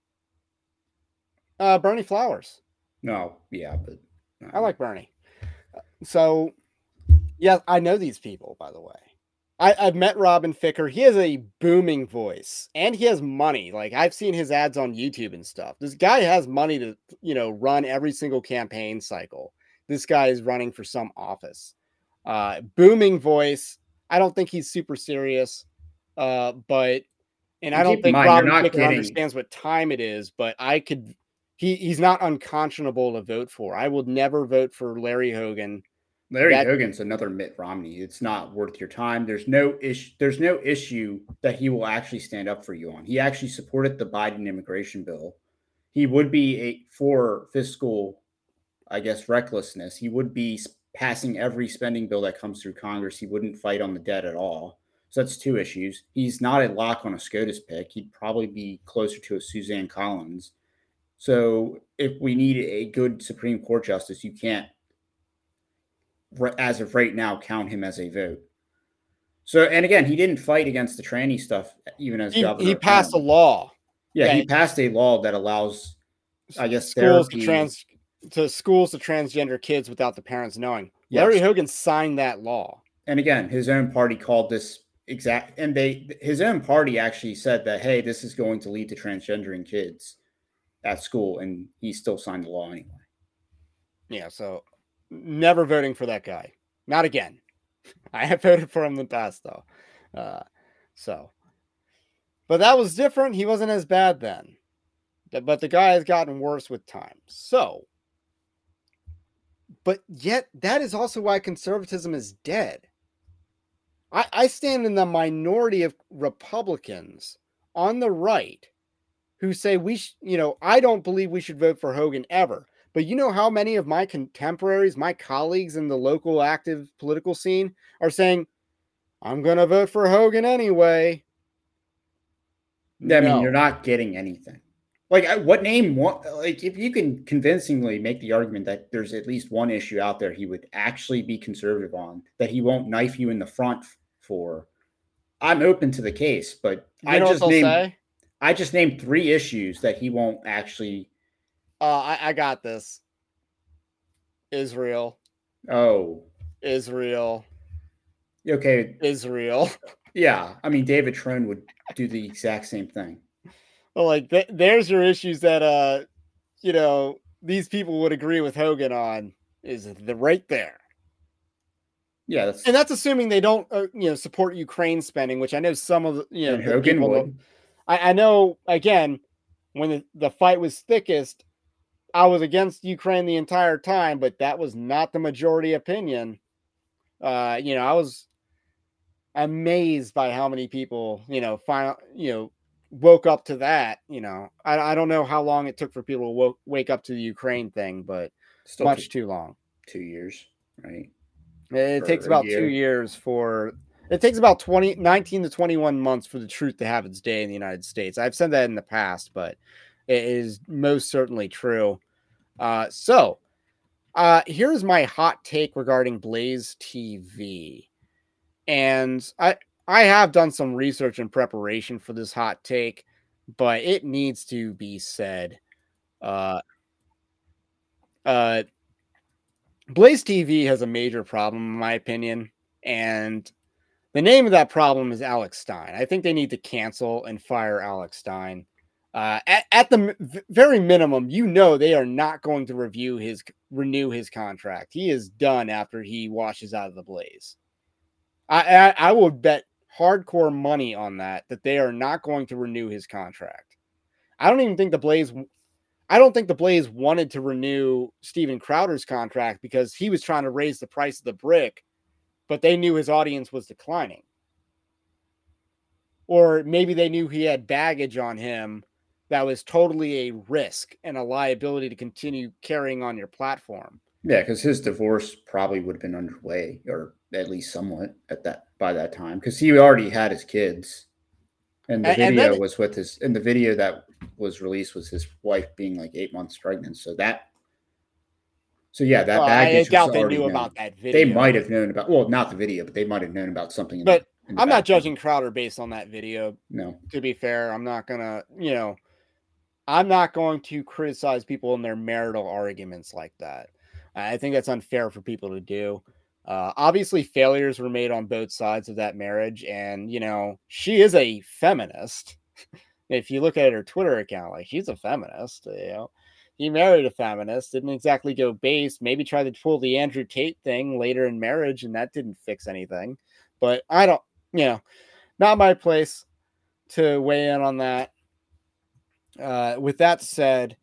Uh, Bernie Flowers. No, yeah, but I like Bernie. So, yeah, I know these people, by the way. I, I've met Robin Ficker. He has a booming voice and he has money. Like, I've seen his ads on YouTube and stuff. This guy has money to, you know, run every single campaign cycle. This guy is running for some office. Uh, booming voice. I don't think he's super serious. Uh, but, and I And don't keep in think mind, you're Robin not Ficker getting- understands what time it is, but I could, he, he's not unconscionable to vote for. I would never vote for Larry Hogan. Larry That- Hogan's another Mitt Romney. It's not worth your time. There's no issue. There's no issue that he will actually stand up for you on. He actually supported the Biden immigration bill. He would be a for fiscal, I guess, recklessness. He would be passing every spending bill that comes through Congress. He wouldn't fight on the debt at all. So that's two issues. He's not a lock on a SCOTUS pick. He'd probably be closer to a Suzanne Collins. So if we need a good Supreme Court justice, you can't, as of right now, count him as a vote. So, and again, he didn't fight against the tranny stuff, even as He, governor. he passed a law. Yeah, Yeah, he he- passed a law that allows, I guess, schools therapy. to trans to schools to transgender kids without the parents knowing. Yes. Larry Hogan signed that law. And again, his own party called this exact, and they his own party actually said that, hey, this is going to lead to transgendering kids at school, and he still signed the law anyway. Yeah, so never voting for that guy. Not again. I have voted for him in the past though. Uh, so, but that was different. He wasn't as bad then. But the guy has gotten worse with time. So, but yet that is also why conservatism is dead. I, I stand in the minority of Republicans on the right who say we, sh- you know, I don't believe we should vote for Hogan ever. But you know how many of my contemporaries, my colleagues in the local active political scene are saying, I'm going to vote for Hogan anyway. Yeah, I mean, No. you're not getting anything. Like, I- what name? What, like, if you can convincingly make the argument that there's at least one issue out there he would actually be conservative on, that he won't knife you in the front f- for, I'm open to the case. But You I know what just they'll named, say? I just named three issues that he won't actually. Uh, I, I got this. Israel, Oh, Israel, okay. Israel. Yeah, I mean, David Trone would do the exact same thing. Well, like th- there's your issues that uh, you know, these people would agree with Hogan on is the right there. Yeah, that's, And that's assuming they don't, uh, you know, support Ukraine spending, which I know some of the, you know, and the Hogan people would. know- I, I know again, when the, the fight was thickest, I was against Ukraine the entire time, but that was not the majority opinion. Uh, you know, I was amazed by how many people, you know, final, you know, woke up to that. You know, I, I don't know how long it took for people to woke, wake up to the Ukraine thing, but Still much took too long. two years, right? It Or takes a about year. two years for it takes about twenty, nineteen to twenty-one months for the truth to have its day in the United States. I've said that in the past, but it is most certainly true. Uh, so uh, here's my hot take regarding Blaze T V. And I I have done some research in preparation for this hot take, but it needs to be said. Uh, uh, Blaze T V has a major problem, in my opinion, and the name of that problem is Alex Stein. I think they need to cancel and fire Alex Stein. Uh, at, at the m- very minimum, you know they are not going to review his renew his contract. He is done after he washes out of the Blaze. I, I I would bet hardcore money on that that they are not going to renew his contract. I don't even think the Blaze. I don't think the Blaze wanted to renew Steven Crowder's contract because he was trying to raise the price of the brick, but they knew his audience was declining. Or maybe they knew he had baggage on him that was totally a risk and a liability to continue carrying on your platform. Yeah, because his divorce probably would have been underway, or at least somewhat at that by that time, because he already had his kids, And the And, and video then was with his, and the video that was released was his wife being like eight months pregnant. So that, so yeah, that well, I baggage was doubt they already knew known. about that video. They might have known about, well, not the video, but they might have known about something. In But the, in the I'm not background. judging Crowder based on that video. No. To be fair, I'm not gonna, you know, I'm not going to criticize people in their marital arguments like that. I think that's unfair for people to do. Uh, obviously, failures were made on both sides of that marriage, and you know, she is a feminist. If you look at her Twitter account, like she's a feminist. You know, he married a feminist, didn't exactly go base. Maybe tried to pull the Andrew Tate thing later in marriage, and that didn't fix anything. But I don't, you know, not my place to weigh in on that. Uh, with that said,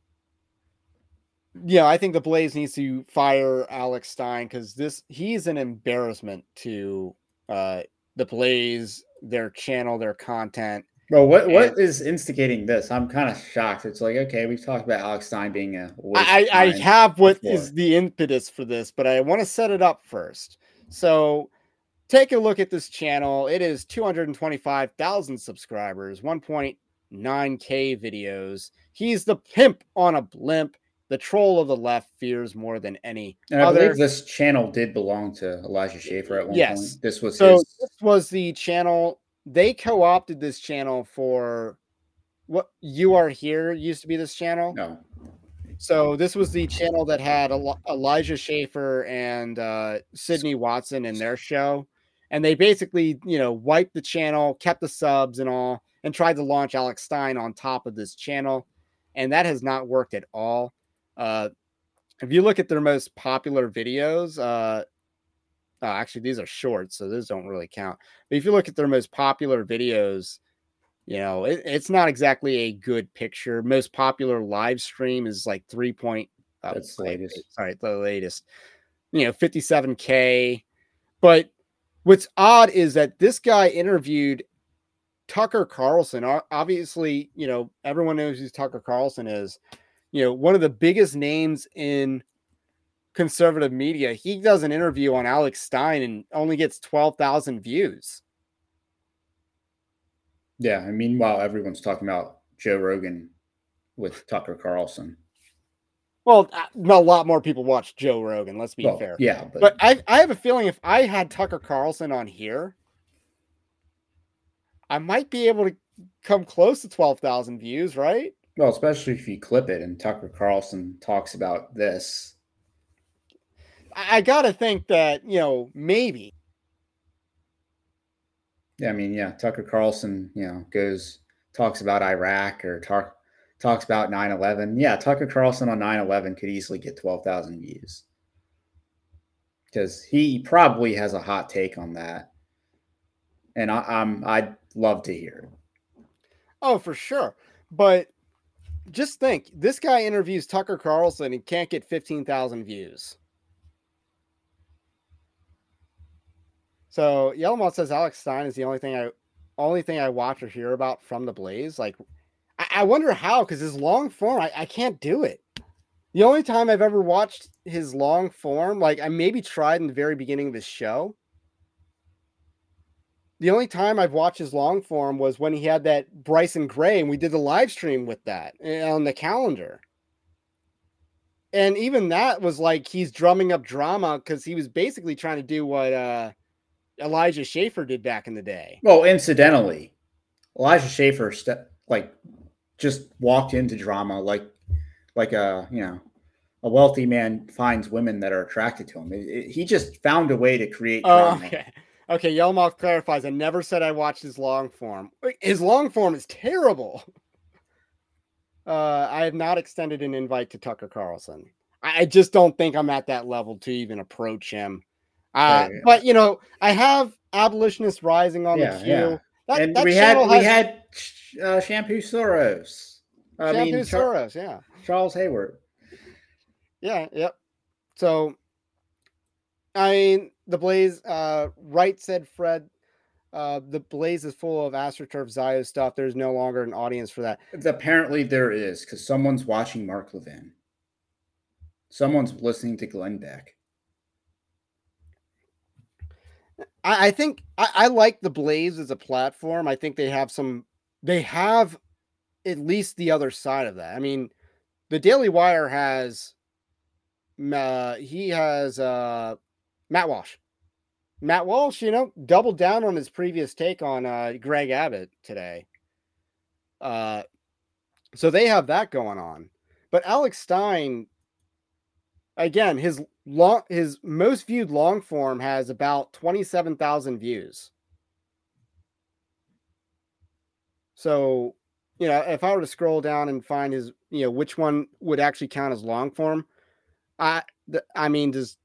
yeah, I think the Blaze needs to fire Alex Stein because this he's an embarrassment to uh, the Blaze, their channel, their content. Well, what what And- is instigating this? I'm kind of shocked. It's like, okay, we've talked about Alex Stein being a waste I, of I time have what before. is the impetus for this, but I want to set it up first. So take a look at this channel. It is two hundred twenty-five thousand subscribers, one point nine K videos. He's the pimp on a blimp. The troll of the left fears more than any And I other. believe this channel did belong to Elijah Schaefer at one Yes. point. This was So his. this was the channel. They co-opted this channel for what You Are Here used to be this channel. No. So this was the channel that had Eli- Elijah Schaefer and uh, Sydney Watson in their show. And they basically, you know, wiped the channel, kept the subs and all, and tried to launch Alex Stein on top of this channel. And that has not worked at all. Uh, if you look at their most popular videos, uh, oh, actually, these are shorts, so those don't really count. But if you look at their most popular videos, you know, it, it's not exactly a good picture. Most popular live stream is like three point. Uh, That's the latest. Sorry, the latest. You know, fifty-seven K. But what's odd is that this guy interviewed Tucker Carlson. O- Obviously, you know, everyone knows who Tucker Carlson is. You know, one of the biggest names in conservative media. He does an interview on Alex Stein and only gets twelve thousand views. Yeah. And meanwhile, everyone's talking about Joe Rogan with Tucker Carlson. Well, a lot more people watch Joe Rogan, let's be Well, fair. yeah, but, But I, I have a feeling if I had Tucker Carlson on here, I might be able to come close to twelve thousand views, right? well, especially if you clip it and Tucker Carlson talks about this. I, I got to think that, you know, maybe. Yeah, I mean, yeah, Tucker Carlson, you know, goes talks about Iraq or talk, talks about nine eleven. Yeah, Tucker Carlson on nine eleven could easily get twelve thousand views because he probably has a hot take on that, and I, I'm I'd love to hear it. Oh, for sure. But just think, this guy interviews Tucker Carlson and can't get fifteen thousand views. So Yellowmouth says Alex Stein is the only thing I only thing I watch or hear about from the Blaze. Like, I, I wonder how, because his long form, I, I can't do it. The only time I've ever watched his long form, like I maybe tried in the very beginning of his show. The only time I've watched his long form was when he had that Bryson Gray, and we did the live stream with that on the calendar. And even that was like he's drumming up drama because he was basically trying to do what uh, Elijah Schaefer did back in the day. Well, incidentally, Elijah Schaefer st- like just walked into drama like like a you know a wealthy man finds women that are attracted to him. It, it, he just found a way to create drama. Oh, okay. Okay, Yellowmouth clarifies. I never said I watched his long form. His long form is terrible. Uh, I have not extended an invite to Tucker Carlson. I, I just don't think I'm at that level to even approach him. Uh, Oh, yeah. But you know, I have Abolitionist Rising on Yeah, the queue. yeah. That, and that we had channel we has had uh, Shampoo Soros. I Shampoo mean, Char- Soros, yeah, Charles Hayward. yeah, yep. So, I mean, the Blaze. Uh, right said Fred. Uh, the Blaze is full of AstroTurf Zio stuff. There's no longer an audience for that. Apparently, there is because someone's watching Mark Levin. Someone's listening to Glenn Beck. I, I think I, I like the Blaze as a platform. I think they have some they have at least the other side of that. I mean, the Daily Wire has uh, he has uh, Matt Walsh. Matt Walsh, you know, doubled down on his previous take on uh, Greg Abbott today. Uh, so they have that going on. But Alex Stein, again, his long, his most viewed long form has about twenty-seven thousand views. So, you know, if I were to scroll down and find his, you know, which one would actually count as long form, I, I mean, does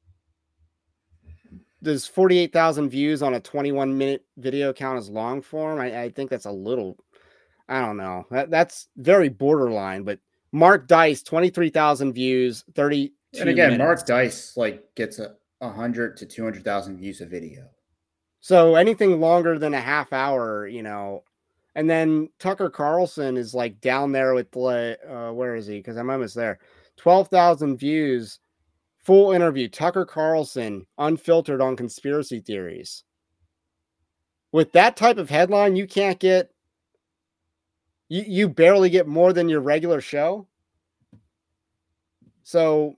does forty-eight thousand views on a twenty-one minute video count as long form? I, I think that's a little, I don't know. That, that's very borderline. But Mark Dice, twenty-three thousand views, thirty-two And again, minutes. Mark Dice like gets a one hundred to two hundred thousand views a video. So anything longer than a half hour, you know. And then Tucker Carlson is like down there with, uh, where is he? Because I'm almost there. twelve thousand views, full interview. Tucker Carlson, unfiltered on conspiracy theories. With that type of headline, you can't get, you, you barely get more than your regular show. So,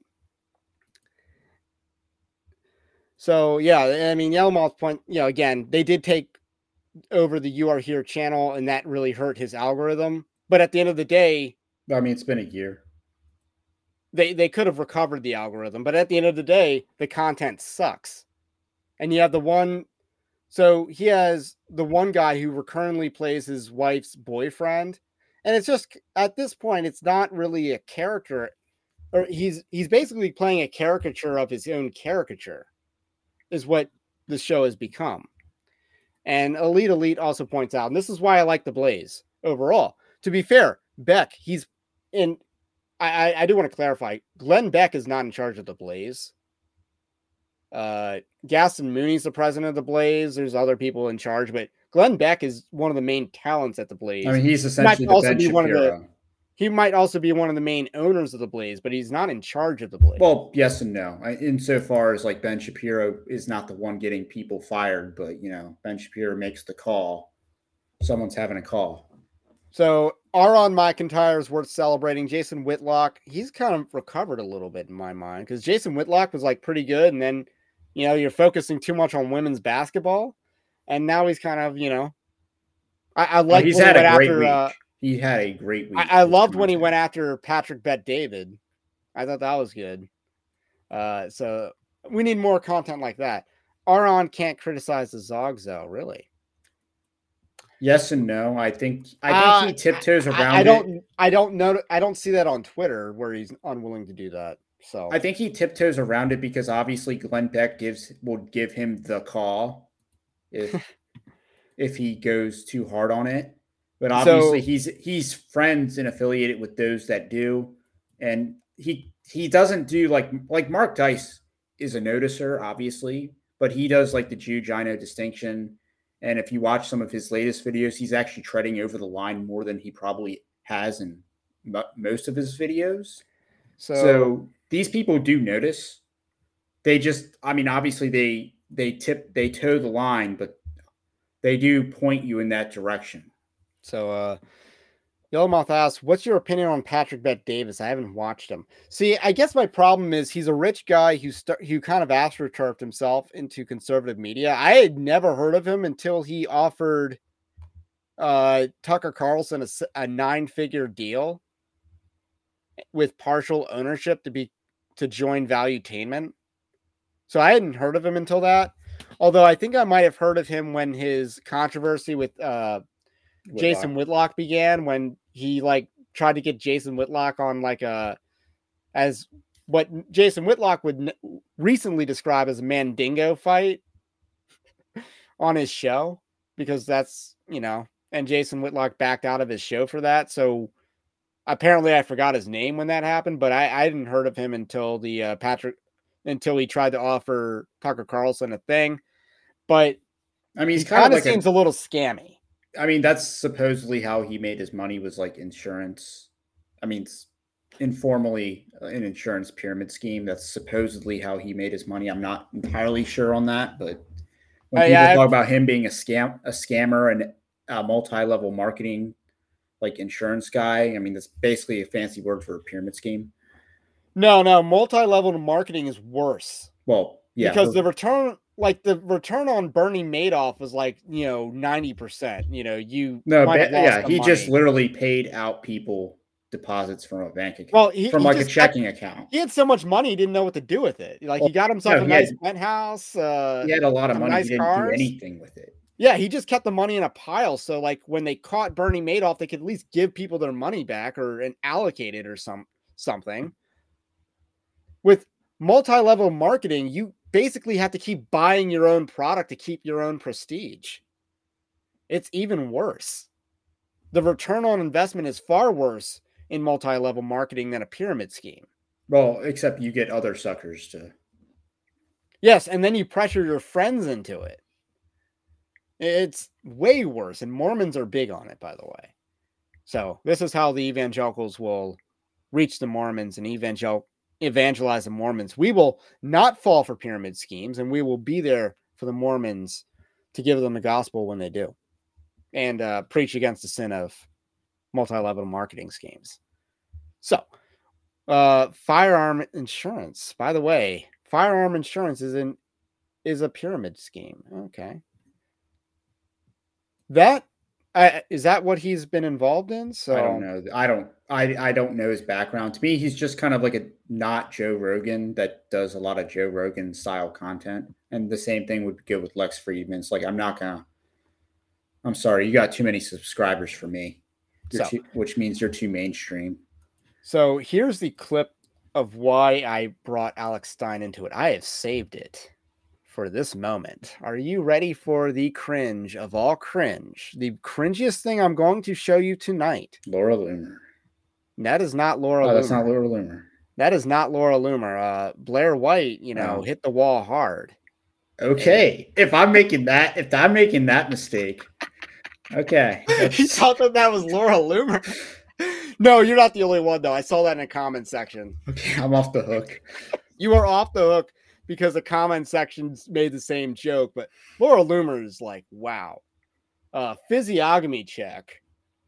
so yeah, I mean, Yellowmoth's point, you know, again, they did take over the You Are Here channel, and that really hurt his algorithm. But at the end of the day, I mean, it's been a year. They they could have recovered the algorithm, but at the end of the day, the content sucks. And you have the one, so he has the one guy who recurrently plays his wife's boyfriend, and it's just at this point, it's not really a character, or he's he's basically playing a caricature of his own caricature, is what the show has become. And Elite Elite also points out, and this is why I like The Blaze overall. To be fair, Beck, he's in. I, I, I do want to clarify. Glenn Beck is not in charge of The Blaze. Uh, Gaston Mooney's the president of The Blaze. There's other people in charge, but Glenn Beck is one of the main talents at The Blaze. I mean, he's essentially he might also the Ben be one of the. Shapiro. He might also be one of the main owners of The Blaze, but he's not in charge of The Blaze. Well, yes and no. I, insofar as like Ben Shapiro is not the one getting people fired, but you know, Ben Shapiro makes the call. Someone's having a call. So Aaron McIntyre is worth celebrating. Jason Whitlock, he's kind of recovered a little bit in my mind, because Jason Whitlock was like pretty good, and then you know you're focusing too much on women's basketball, and now he's kind of you know. I, I like oh, he's when had he a went great after. week. Uh, he had a great week. I, I loved when he went after Patrick Bet David. I thought that was good. Uh, so we need more content like that. Aaron can't criticize the Zogs though, really. Yes and no. I think I think Uh, he tiptoes around. I, I don't. It. I don't know. I don't see that on Twitter where he's unwilling to do that. So I think he tiptoes around it because obviously Glenn Beck gives will give him the call if if he goes too hard on it. But obviously So- he's he's friends and affiliated with those that do, and he he doesn't do like like Mark Dice is a noticer, obviously, but he does like the Jew Gino distinction. And if you watch some of his latest videos, he's actually treading over the line more than he probably has in mo- most of his videos. So, So these people do notice. They just, I mean, obviously they they tip they toe the line, but they do point you in that direction. so uh, Yellowmoth asks, "What's your opinion on Patrick Bet Davis?" I haven't watched him. See, I guess my problem is he's a rich guy who start who kind of astroturfed himself into conservative media. I had never heard of him until he offered uh, Tucker Carlson a, s- a nine-figure deal with partial ownership to be to join Valuetainment. So I hadn't heard of him until that. Although I think I might have heard of him when his controversy with uh, Jason Whitlock began, when he like tried to get Jason Whitlock on like a as what Jason Whitlock would n- recently describe as a Mandingo fight on his show, because that's, you know, and Jason Whitlock backed out of his show for that. So apparently I forgot his name when that happened, but I, I hadn't heard of him until the uh, Patrick, until he tried to offer Tucker Carlson a thing. But I mean, he he's kind kind of of like seems a, a little scammy. I mean, that's supposedly how he made his money, was like insurance. I mean, s- informally, uh, an insurance pyramid scheme. That's supposedly how he made his money. I'm not entirely sure on that, but when Uh, people yeah, talk I've- about him being a scam, a scammer, and a multi-level marketing, like insurance guy. I mean, that's basically a fancy word for a pyramid scheme. No, no, multi-level marketing is worse. Well, yeah, because the return, like the return on Bernie Madoff was like, you know, ninety percent. You know, you no, might ba- have lost yeah, the he money. just literally paid out people deposits from a bank account, well, he, from he like a just checking had, account. He had so much money, he didn't know what to do with it. Like Well, he got himself no, a he nice had- penthouse. Uh, He had a lot of some money. nice He didn't cars. do anything with it. Yeah, he just kept the money in a pile. So like when they caught Bernie Madoff, they could at least give people their money back or and allocate it or some something. With multi-level marketing, you basically have to keep buying your own product to keep your own prestige. It's even worse. The return on investment is far worse in multi-level marketing than a pyramid scheme. Well, except you get other suckers to. Yes, and then you pressure your friends into it. It's way worse, and Mormons are big on it, by the way. So this is how the evangelicals will reach the Mormons and evangel- evangelize the Mormons. We will not fall for pyramid schemes, and we will be there for the Mormons to give them the gospel when they do, and uh, preach against the sin of multi-level marketing schemes. So, uh, firearm insurance. By the way, firearm insurance is in is a pyramid scheme. Okay. That uh, is that what he's been involved in? So I don't know. I don't. I I don't know his background. To me, he's just kind of like a not Joe Rogan that does a lot of Joe Rogan style content. And the same thing would go with Lex Friedman. It's like I'm not gonna. I'm sorry, you got too many subscribers for me, you're So- too, which means you're too mainstream. So here's the clip of why I brought Alex Stein into it. I have saved it for this moment. Are you ready for the cringe of all cringe? The cringiest thing I'm going to show you tonight. Laura Loomer. That is not Laura Oh, Loomer. that's not Laura Loomer. That is not Laura Loomer. Uh, Blair White, you know, Oh. hit the wall hard. Okay, if I'm making that, if I'm making that mistake, okay. You that's- thought that that was Laura Loomer? No, you're not the only one, though. I saw that in the comment section. Okay, I'm off the hook. You are off the hook because the comment sections made the same joke, but Laura Loomer is like, wow. Uh, physiognomy check.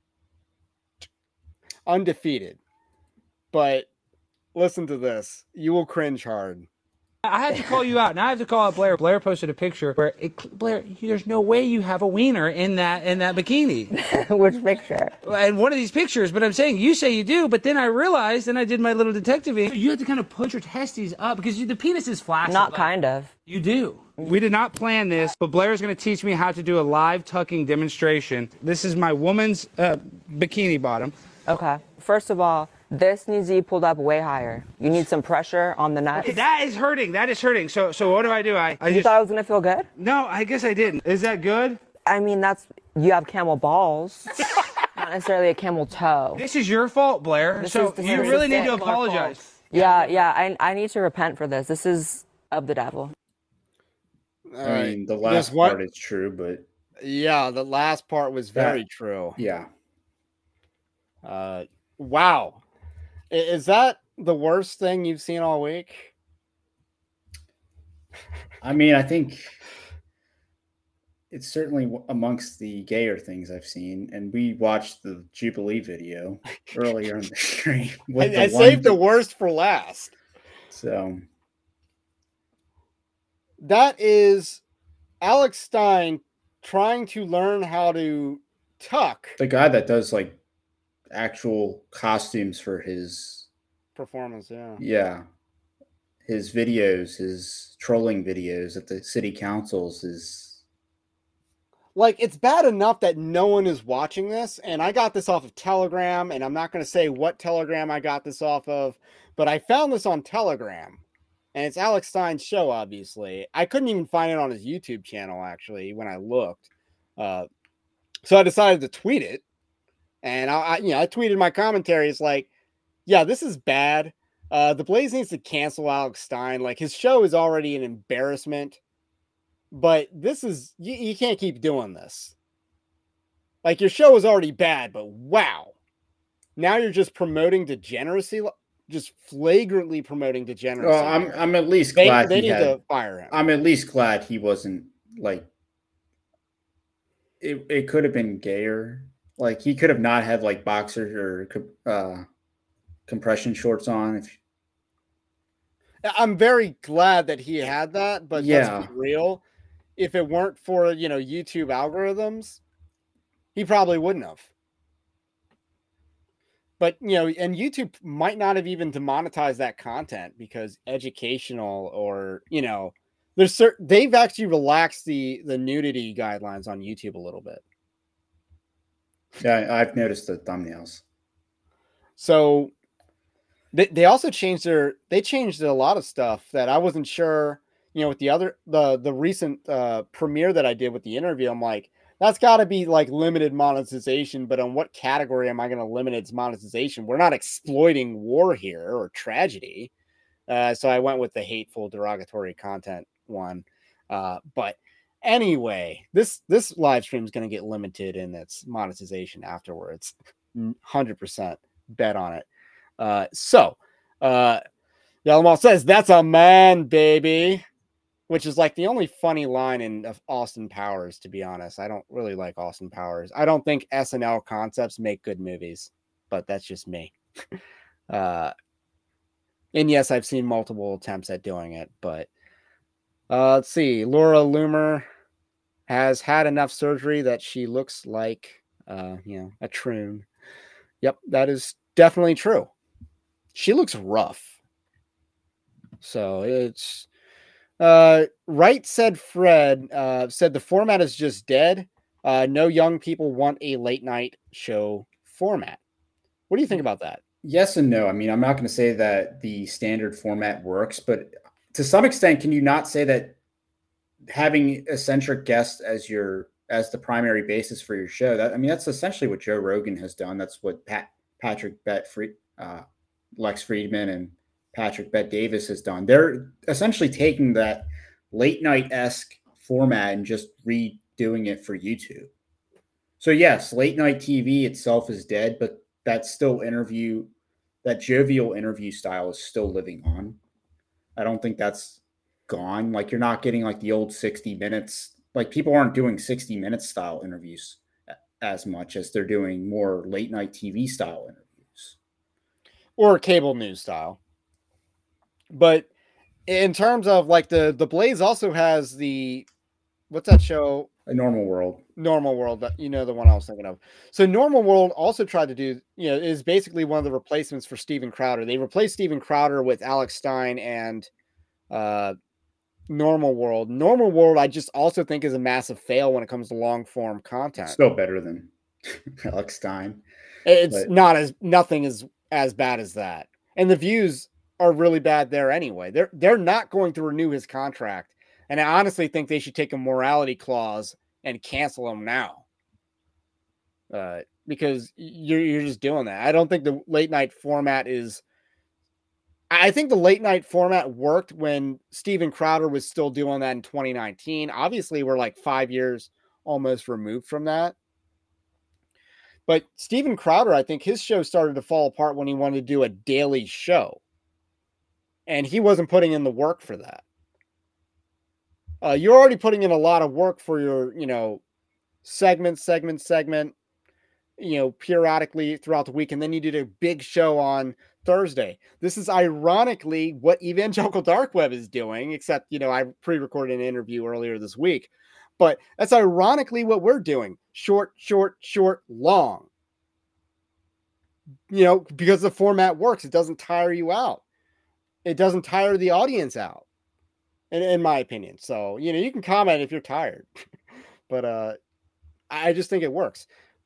Undefeated. But listen to this. You will cringe hard. I had to call you out, and I have to call out Blair. Blair posted a picture where it, Blair, there's no way you have a wiener in that in that bikini. Which picture? And one of these pictures, but I'm saying you say you do, but then I realized, and I did my little detective. You have to kind of push your testes up because you, the penis is flaccid. Not like- kind of. You do. We did not plan this, but Blair's going to teach me how to do a live tucking demonstration. This is my woman's uh, bikini bottom. Okay. First of all, this needs to be pulled up way higher. You need some pressure on the nuts. Okay, that is hurting. That is hurting. So, so what do I do? I, I You just thought it was gonna feel good? no. I guess I didn't. Is that good? I mean, that's you have camel balls, not necessarily a camel toe. This is your fault, Blair. This so is- this you is really need to all of our apologize. fault. Yeah, yeah. I I need to repent for this. This is of the devil. All I right. mean, the There's last one- part is true, but Yeah, the last part was very That- true. yeah. Uh, wow. I- Is that the worst thing you've seen all week? I mean, I think it's certainly w- amongst the gayer things I've seen. And we watched the Jubilee video earlier in the stream. I, With I the saved the one, worst for last. so That is Alex Stein trying to learn how to tuck the guy that does like actual costumes for his performance. Yeah. yeah his videos, his trolling videos at the city councils is Like, it's bad enough that no one is watching this. And I got this off of Telegram, and I'm not going to say what Telegram I got this off of, but I found this on Telegram. And it's Alex Stein's show, obviously. I couldn't even find it on his YouTube channel, actually, when I looked. Uh, so I decided to tweet it. And I, I, you know, I tweeted my commentary. It's like, yeah, this is bad. Uh, the Blaze needs to cancel Alex Stein. Like, his show is already an embarrassment. But this is, you, you can't keep doing this. Like, your show is already bad, but wow. Now you're just promoting degeneracy, just flagrantly promoting degeneracy. well, I'm I'm at least They- glad they he need had, to fire him. I'm at least glad he wasn't like it, it could have been gayer. Like he could have not had like boxers or uh, compression shorts on. If I'm very glad that he had that, but Yeah. let's be real. If it weren't for, you know, YouTube algorithms, he probably wouldn't have. But, you know, and YouTube might not have even demonetized that content because educational or, you know, there's certain, they've actually relaxed the the nudity guidelines on YouTube a little bit. Yeah, I've noticed the thumbnails. So they, they also changed their they changed a lot of stuff that I wasn't sure, you know, with the other the the recent uh premiere that I did with the interview. I'm like, that's got to be like limited monetization, but on what category am I going to limit its monetization? We're not exploiting war here or tragedy. Uh, so I went with the hateful, derogatory content one. Uh, but anyway, this this live stream is going to get limited in its monetization afterwards. one hundred percent bet on it. Uh, so, uh, Yalamal says, that's a man, baby. Which is like the only funny line in of Austin Powers, to be honest. I don't really like Austin Powers. I don't think S N L concepts make good movies, but that's just me. uh, and yes, I've seen multiple attempts at doing it, but uh, let's see. Laura Loomer has had enough surgery that she looks like, uh, you know, a troon. Yep, that is definitely true. She looks rough. So it's... Uh, right said Fred, uh, said the format is just dead. Uh, no young people want a late night show format. What do you think about that? Yes and no. I mean, I'm not going to say that the standard format works, but to some extent, can you not say that having eccentric guests as your as the primary basis for your show? That I mean, that's essentially what Joe Rogan has done. That's what Pat Patrick Bet Free, uh, Lex Friedman and Patrick Bet Davis has done. They're essentially taking that late night-esque format and just redoing it for YouTube. So yes, late night T V itself is dead, but that still interview, that jovial interview style is still living on. I don't think that's gone. Like you're not getting like the old sixty minutes. Like people aren't doing sixty minutes style interviews as much as they're doing more late night T V style interviews. Or cable news style. But in terms of like the the Blaze also has the what's that show? A Normal World. Normal World, you know, the one I was thinking of. So Normal World also tried to do, you know, is basically one of the replacements for Steven Crowder. They replaced Steven Crowder with Alex Stein and uh, Normal World. Normal World, I just also think is a massive fail when it comes to long form content. Still better than Alex Stein. It's but... not as nothing is as bad as that, and the views are really bad there anyway. They're they're not going to renew his contract. And I honestly think they should take a morality clause and cancel him now. Uh, because you're you're just doing that. I don't think the late night format is I think the late night format worked when Steven Crowder was still doing that in twenty nineteen. Obviously, we're like five years almost removed from that. But Steven Crowder, I think his show started to fall apart when he wanted to do a daily show. And he wasn't putting in the work for that. Uh, you're already putting in a lot of work for your, you know, segment, segment, segment, you know, periodically throughout the week. And then you did a big show on Thursday. This is ironically what Evangelical Dark Web is doing, except, you know, I pre-recorded an interview earlier this week. But that's ironically what we're doing. Short, short, short, long. You know, because the format works. It doesn't tire you out. It doesn't tire the audience out, in, in my opinion. So, you know, you can comment if you're tired, but uh, I just think it works.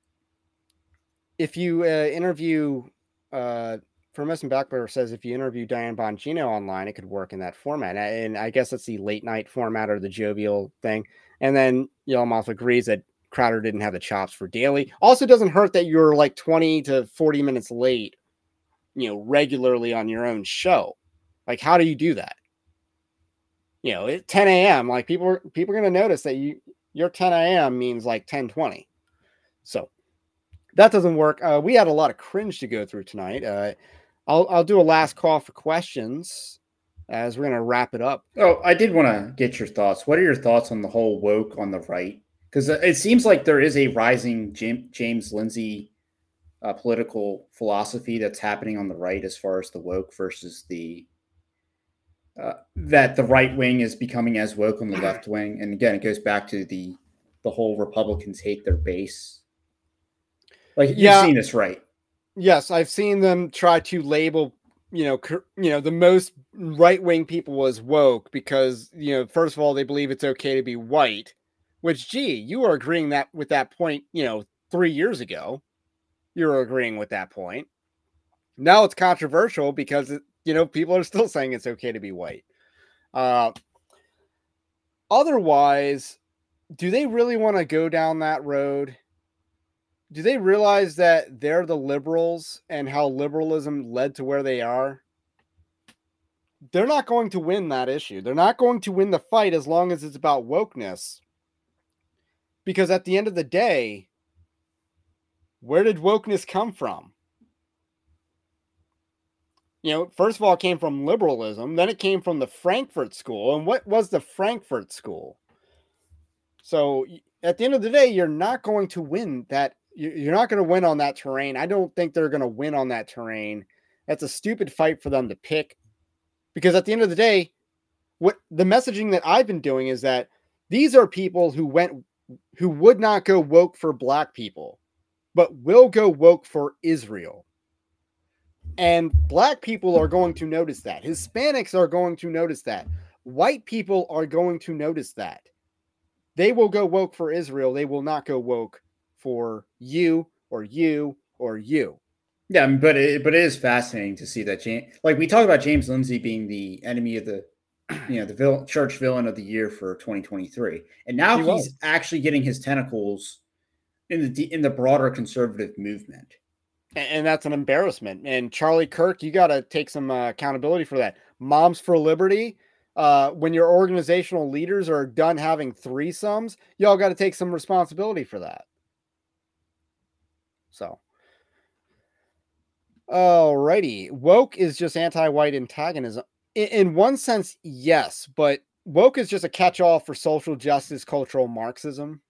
If you uh, interview, uh, for Messin Backburner says, if you interview Diane Bongino online, it could work in that format. And I guess that's the late night format or the jovial thing. And then Yelmoth agrees that Crowder didn't have the chops for daily. Also doesn't hurt that you're like twenty to forty minutes late, you know, regularly on your own show. Like, how do you do that? You know, at ten a.m., like people are, people are going to notice that you your ten a.m. means like ten twenty. So that doesn't work. Uh, we had a lot of cringe to go through tonight. Uh, I'll I'll do a last call for questions as we're going to wrap it up. Oh, I did want to get your thoughts. What are your thoughts on the whole woke on the right Because it seems like there is a rising James, James Lindsay uh, political philosophy that's happening on the right as far as the woke versus the uh, that the right wing is becoming as woke on the left wing. And again, it goes back to the the whole Republicans hate their base. Like you've Yeah. seen this, right? Yes, I've seen them try to label, you know, cur- you know, the most right-wing people as woke because, you know, first of all, they believe it's okay to be white, which, gee, you were agreeing that with that point, you know, three years ago. You were agreeing with that point. Now it's controversial because, it, you know, people are still saying it's okay to be white. Uh, otherwise, do they really want to go down that road? Do they realize that they're the liberals and how liberalism led to where they are? They're not going to win that issue. They're not going to win the fight as long as it's about wokeness. Because at the end of the day, where did wokeness come from? You know, first of all, it came from liberalism. Then it came from the Frankfurt School. And what was the Frankfurt School? So at the end of the day, you're not going to win that. You're not going to win on that terrain. I don't think they're going to win on that terrain. That's a stupid fight for them to pick. Because at the end of the day, what the messaging that I've been doing is that these are people who went, who would not go woke for black people, but will go woke for Israel. And black people are going to notice that. Hispanics are going to notice that. White people are going to notice that. They will go woke for Israel. They will not go woke for you or you or you. Yeah, but it, but it is fascinating to see that James, like we talk about James Lindsay being the enemy of the, you know, the vil- church villain of the year for twenty twenty-three, and now He he's was. actually getting his tentacles in the in the broader conservative movement. And that's an embarrassment. And Charlie Kirk, you got to take some uh, accountability for that. Moms for Liberty, uh, when your organizational leaders are done having threesomes, y'all got to take some responsibility for that. So, alrighty. Woke is just anti-white antagonism. In, in one sense, yes, but woke is just a catch-all for social justice, cultural Marxism.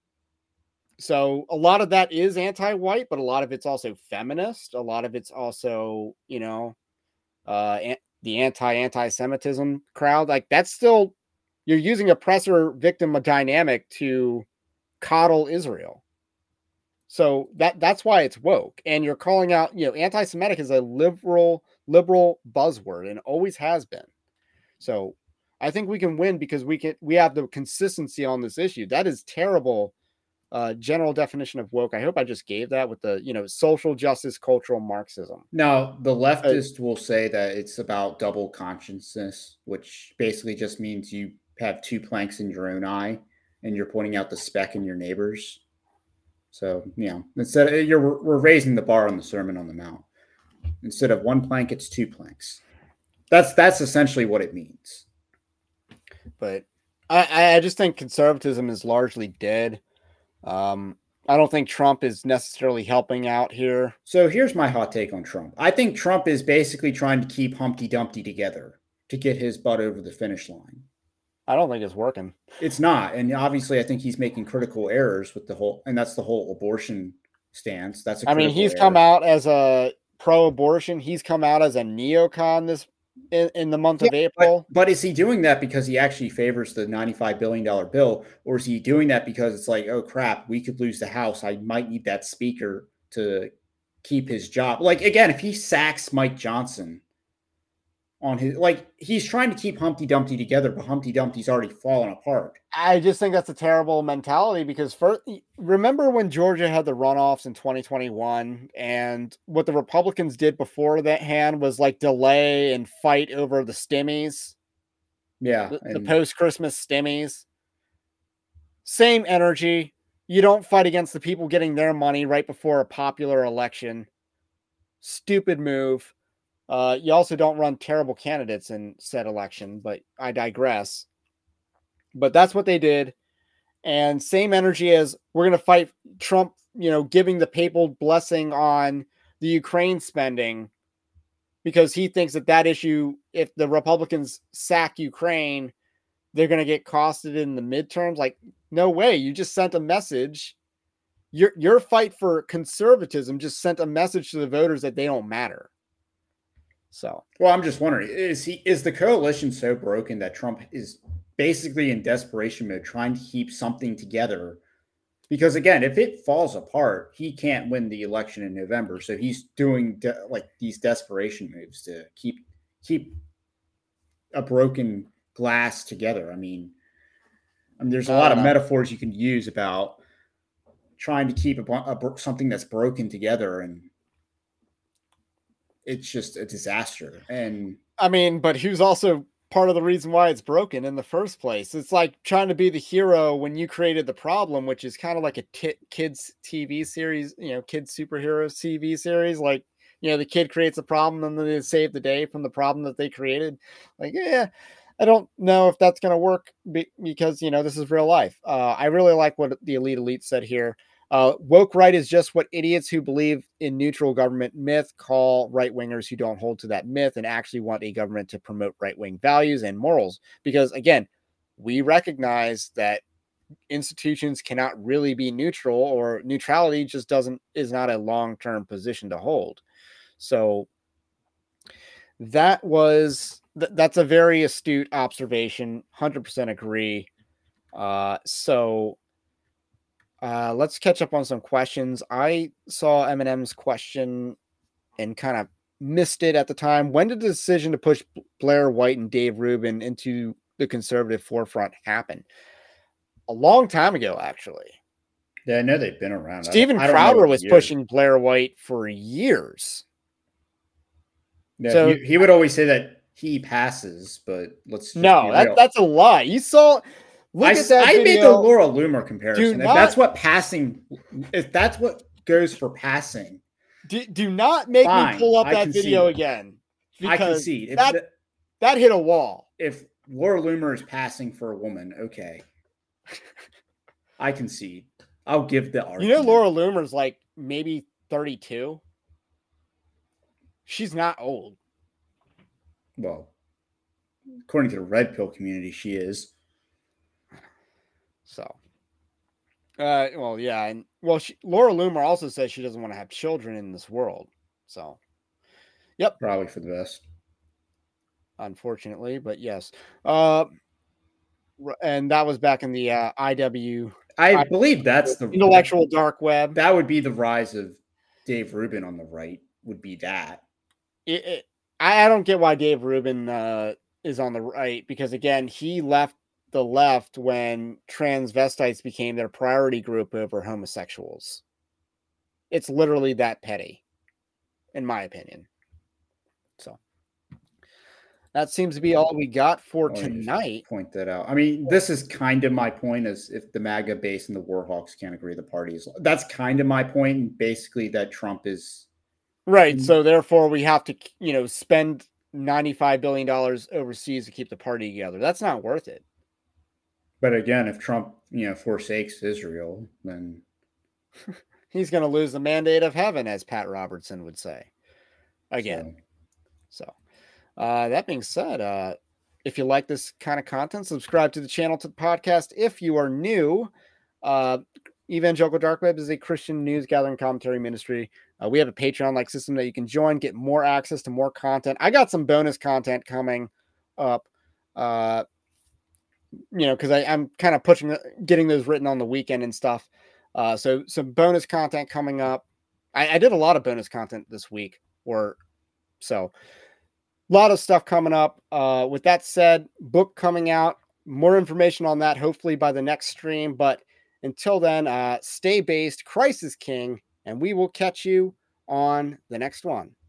So a lot of that is anti-white, but a lot of it's also feminist. A lot of it's also, you know, uh, an- the anti-anti-Semitism crowd. Like that's still, you're using oppressor-victim dynamic to coddle Israel. So that that's why it's woke. And you're calling out, you know, anti-Semitic is a liberal liberal buzzword and always has been. So I think we can win because we can we have the consistency on this issue. That is terrible. Uh, general definition of woke. I hope I just gave that with the, you know, social justice, cultural Marxism. Now, the leftist uh, will say that it's about double consciousness, which basically just means you have two planks in your own eye and you're pointing out the speck in your neighbor's. So, you know, instead of, you're we're raising the bar on the Sermon on the Mount. Instead of one plank, it's two planks. That's that's essentially what it means. But I, I just think conservatism is largely dead. Um, I don't think Trump is necessarily helping out here. So here's my hot take on Trump. I think Trump is basically trying to keep Humpty Dumpty together to get his butt over the finish line. I don't think it's working. It's not. And obviously I think he's making critical errors with the whole, and that's the whole abortion stance. That's a I mean, he's error. come out as a pro-abortion. He's come out as a neocon this in, in the month yeah, of April. But, but is he doing that because he actually favors the ninety-five billion dollars bill? Or is he doing that because it's like, oh crap, we could lose the House. I might need that speaker to keep his job. Like, again, if he sacks Mike Johnson on his, like, he's trying to keep Humpty Dumpty together, but Humpty Dumpty's already fallen apart. I just think that's a terrible mentality because first, remember when Georgia had the runoffs in twenty twenty-one and what the Republicans did before that hand was like delay and fight over the stimmies. Yeah. The, and- the post-Christmas stimmies. Same energy. You don't fight against the people getting their money right before a popular election. Stupid move. Uh, you also don't run terrible candidates in said election, but I digress. But that's what they did. And same energy as we're going to fight Trump, you know, giving the papal blessing on the Ukraine spending because he thinks that that issue, if the Republicans sack Ukraine, they're going to get costed in the midterms. Like No way. You just sent a message. Your your fight for conservatism just sent a message to the voters that they don't matter. So, well, I'm just wondering, is he is the coalition so broken that Trump is basically in desperation mode trying to keep something together? Because again, if it falls apart, he can't win the election in November. So he's doing de- like these desperation moves to keep keep a broken glass together. I mean, I mean, there's a lot of metaphors you can use about trying to keep a, a, something that's broken together, and it's just a disaster. And I mean, but who's also part of the reason why it's broken in the first place? It's like trying to be the hero when you created the problem, which is kind of like a t- kids T V series, you know, kids superhero T V series. Like, you know, the kid creates a problem and then they save the day from the problem that they created. Like, yeah, I don't know if that's going to work be- because, you know, this is real life. Uh, I really like what the Elite Elite said here. Uh, woke right is just what idiots who believe in neutral government myth call right-wingers who don't hold to that myth and actually want a government to promote right-wing values and morals. Because again, we recognize that institutions cannot really be neutral, or neutrality just doesn't, is not a long-term position to hold. So that was, th- that's a very astute observation. one hundred percent agree. Uh, so Uh, let's catch up on some questions. I saw Eminem's question and kind of missed it at the time. When did the decision to push Blair White and Dave Rubin into the conservative forefront happen? A long time ago, actually. Yeah, I know they've been around. Steven I don't, I Crowder don't know was years. pushing Blair White for years. Yeah, so he, he would always say that he passes, but let's just no, be that, real. that's a lie. You saw. Look I, at that I video. made the Laura Loomer comparison. Do If not, that's what passing, if that's what goes for passing, do, do not make fine, me pull up I that video concede. again. I concede. If that, the, that hit a wall. If Laura Loomer is passing for a woman, okay. I concede. I'll give the argument. You know, Laura Loomer's like maybe thirty-two. She's not old. Well, according to the red pill community, she is. So, uh, well, yeah, and well, she, Laura Loomer also says she doesn't want to have children in this world. So, yep, probably for the best, unfortunately, but yes. Uh, and that was back in the uh, I W. I, I believe that's the intellectual dark web. That would be the rise of Dave Rubin on the right. Would be that. It, it, I, I don't get why Dave Rubin uh, is on the right, because again, he left the left when transvestites became their priority group over homosexuals. It's literally that petty, in my opinion. So that seems to be all we got for I'll tonight. Point that out. I mean, this is kind of my point, as if the MAGA base and the Warhawks can't agree, the parties. That's kind of my point. Basically, that Trump is right. So therefore, we have to, you know, spend ninety-five billion dollars overseas to keep the party together. That's not worth it. But again, if Trump, you know, forsakes Israel, then he's going to lose the mandate of heaven, as Pat Robertson would say. Again. So, so uh, that being said, uh, if you like this kind of content, subscribe to the channel, to the podcast. If you are new, uh, Evangelical Dark Web is a Christian news gathering commentary ministry. Uh, we have a Patreon-like system that you can join, get more access to more content. I got some bonus content coming up, uh, you know, because I'm kind of pushing, getting those written on the weekend and stuff. Uh, so some bonus content coming up. I, I did a lot of bonus content this week, or so. A lot of stuff coming up. Uh, with that said, book coming out. More information on that, hopefully by the next stream. But until then, uh, stay based. Christ is King, and we will catch you on the next one.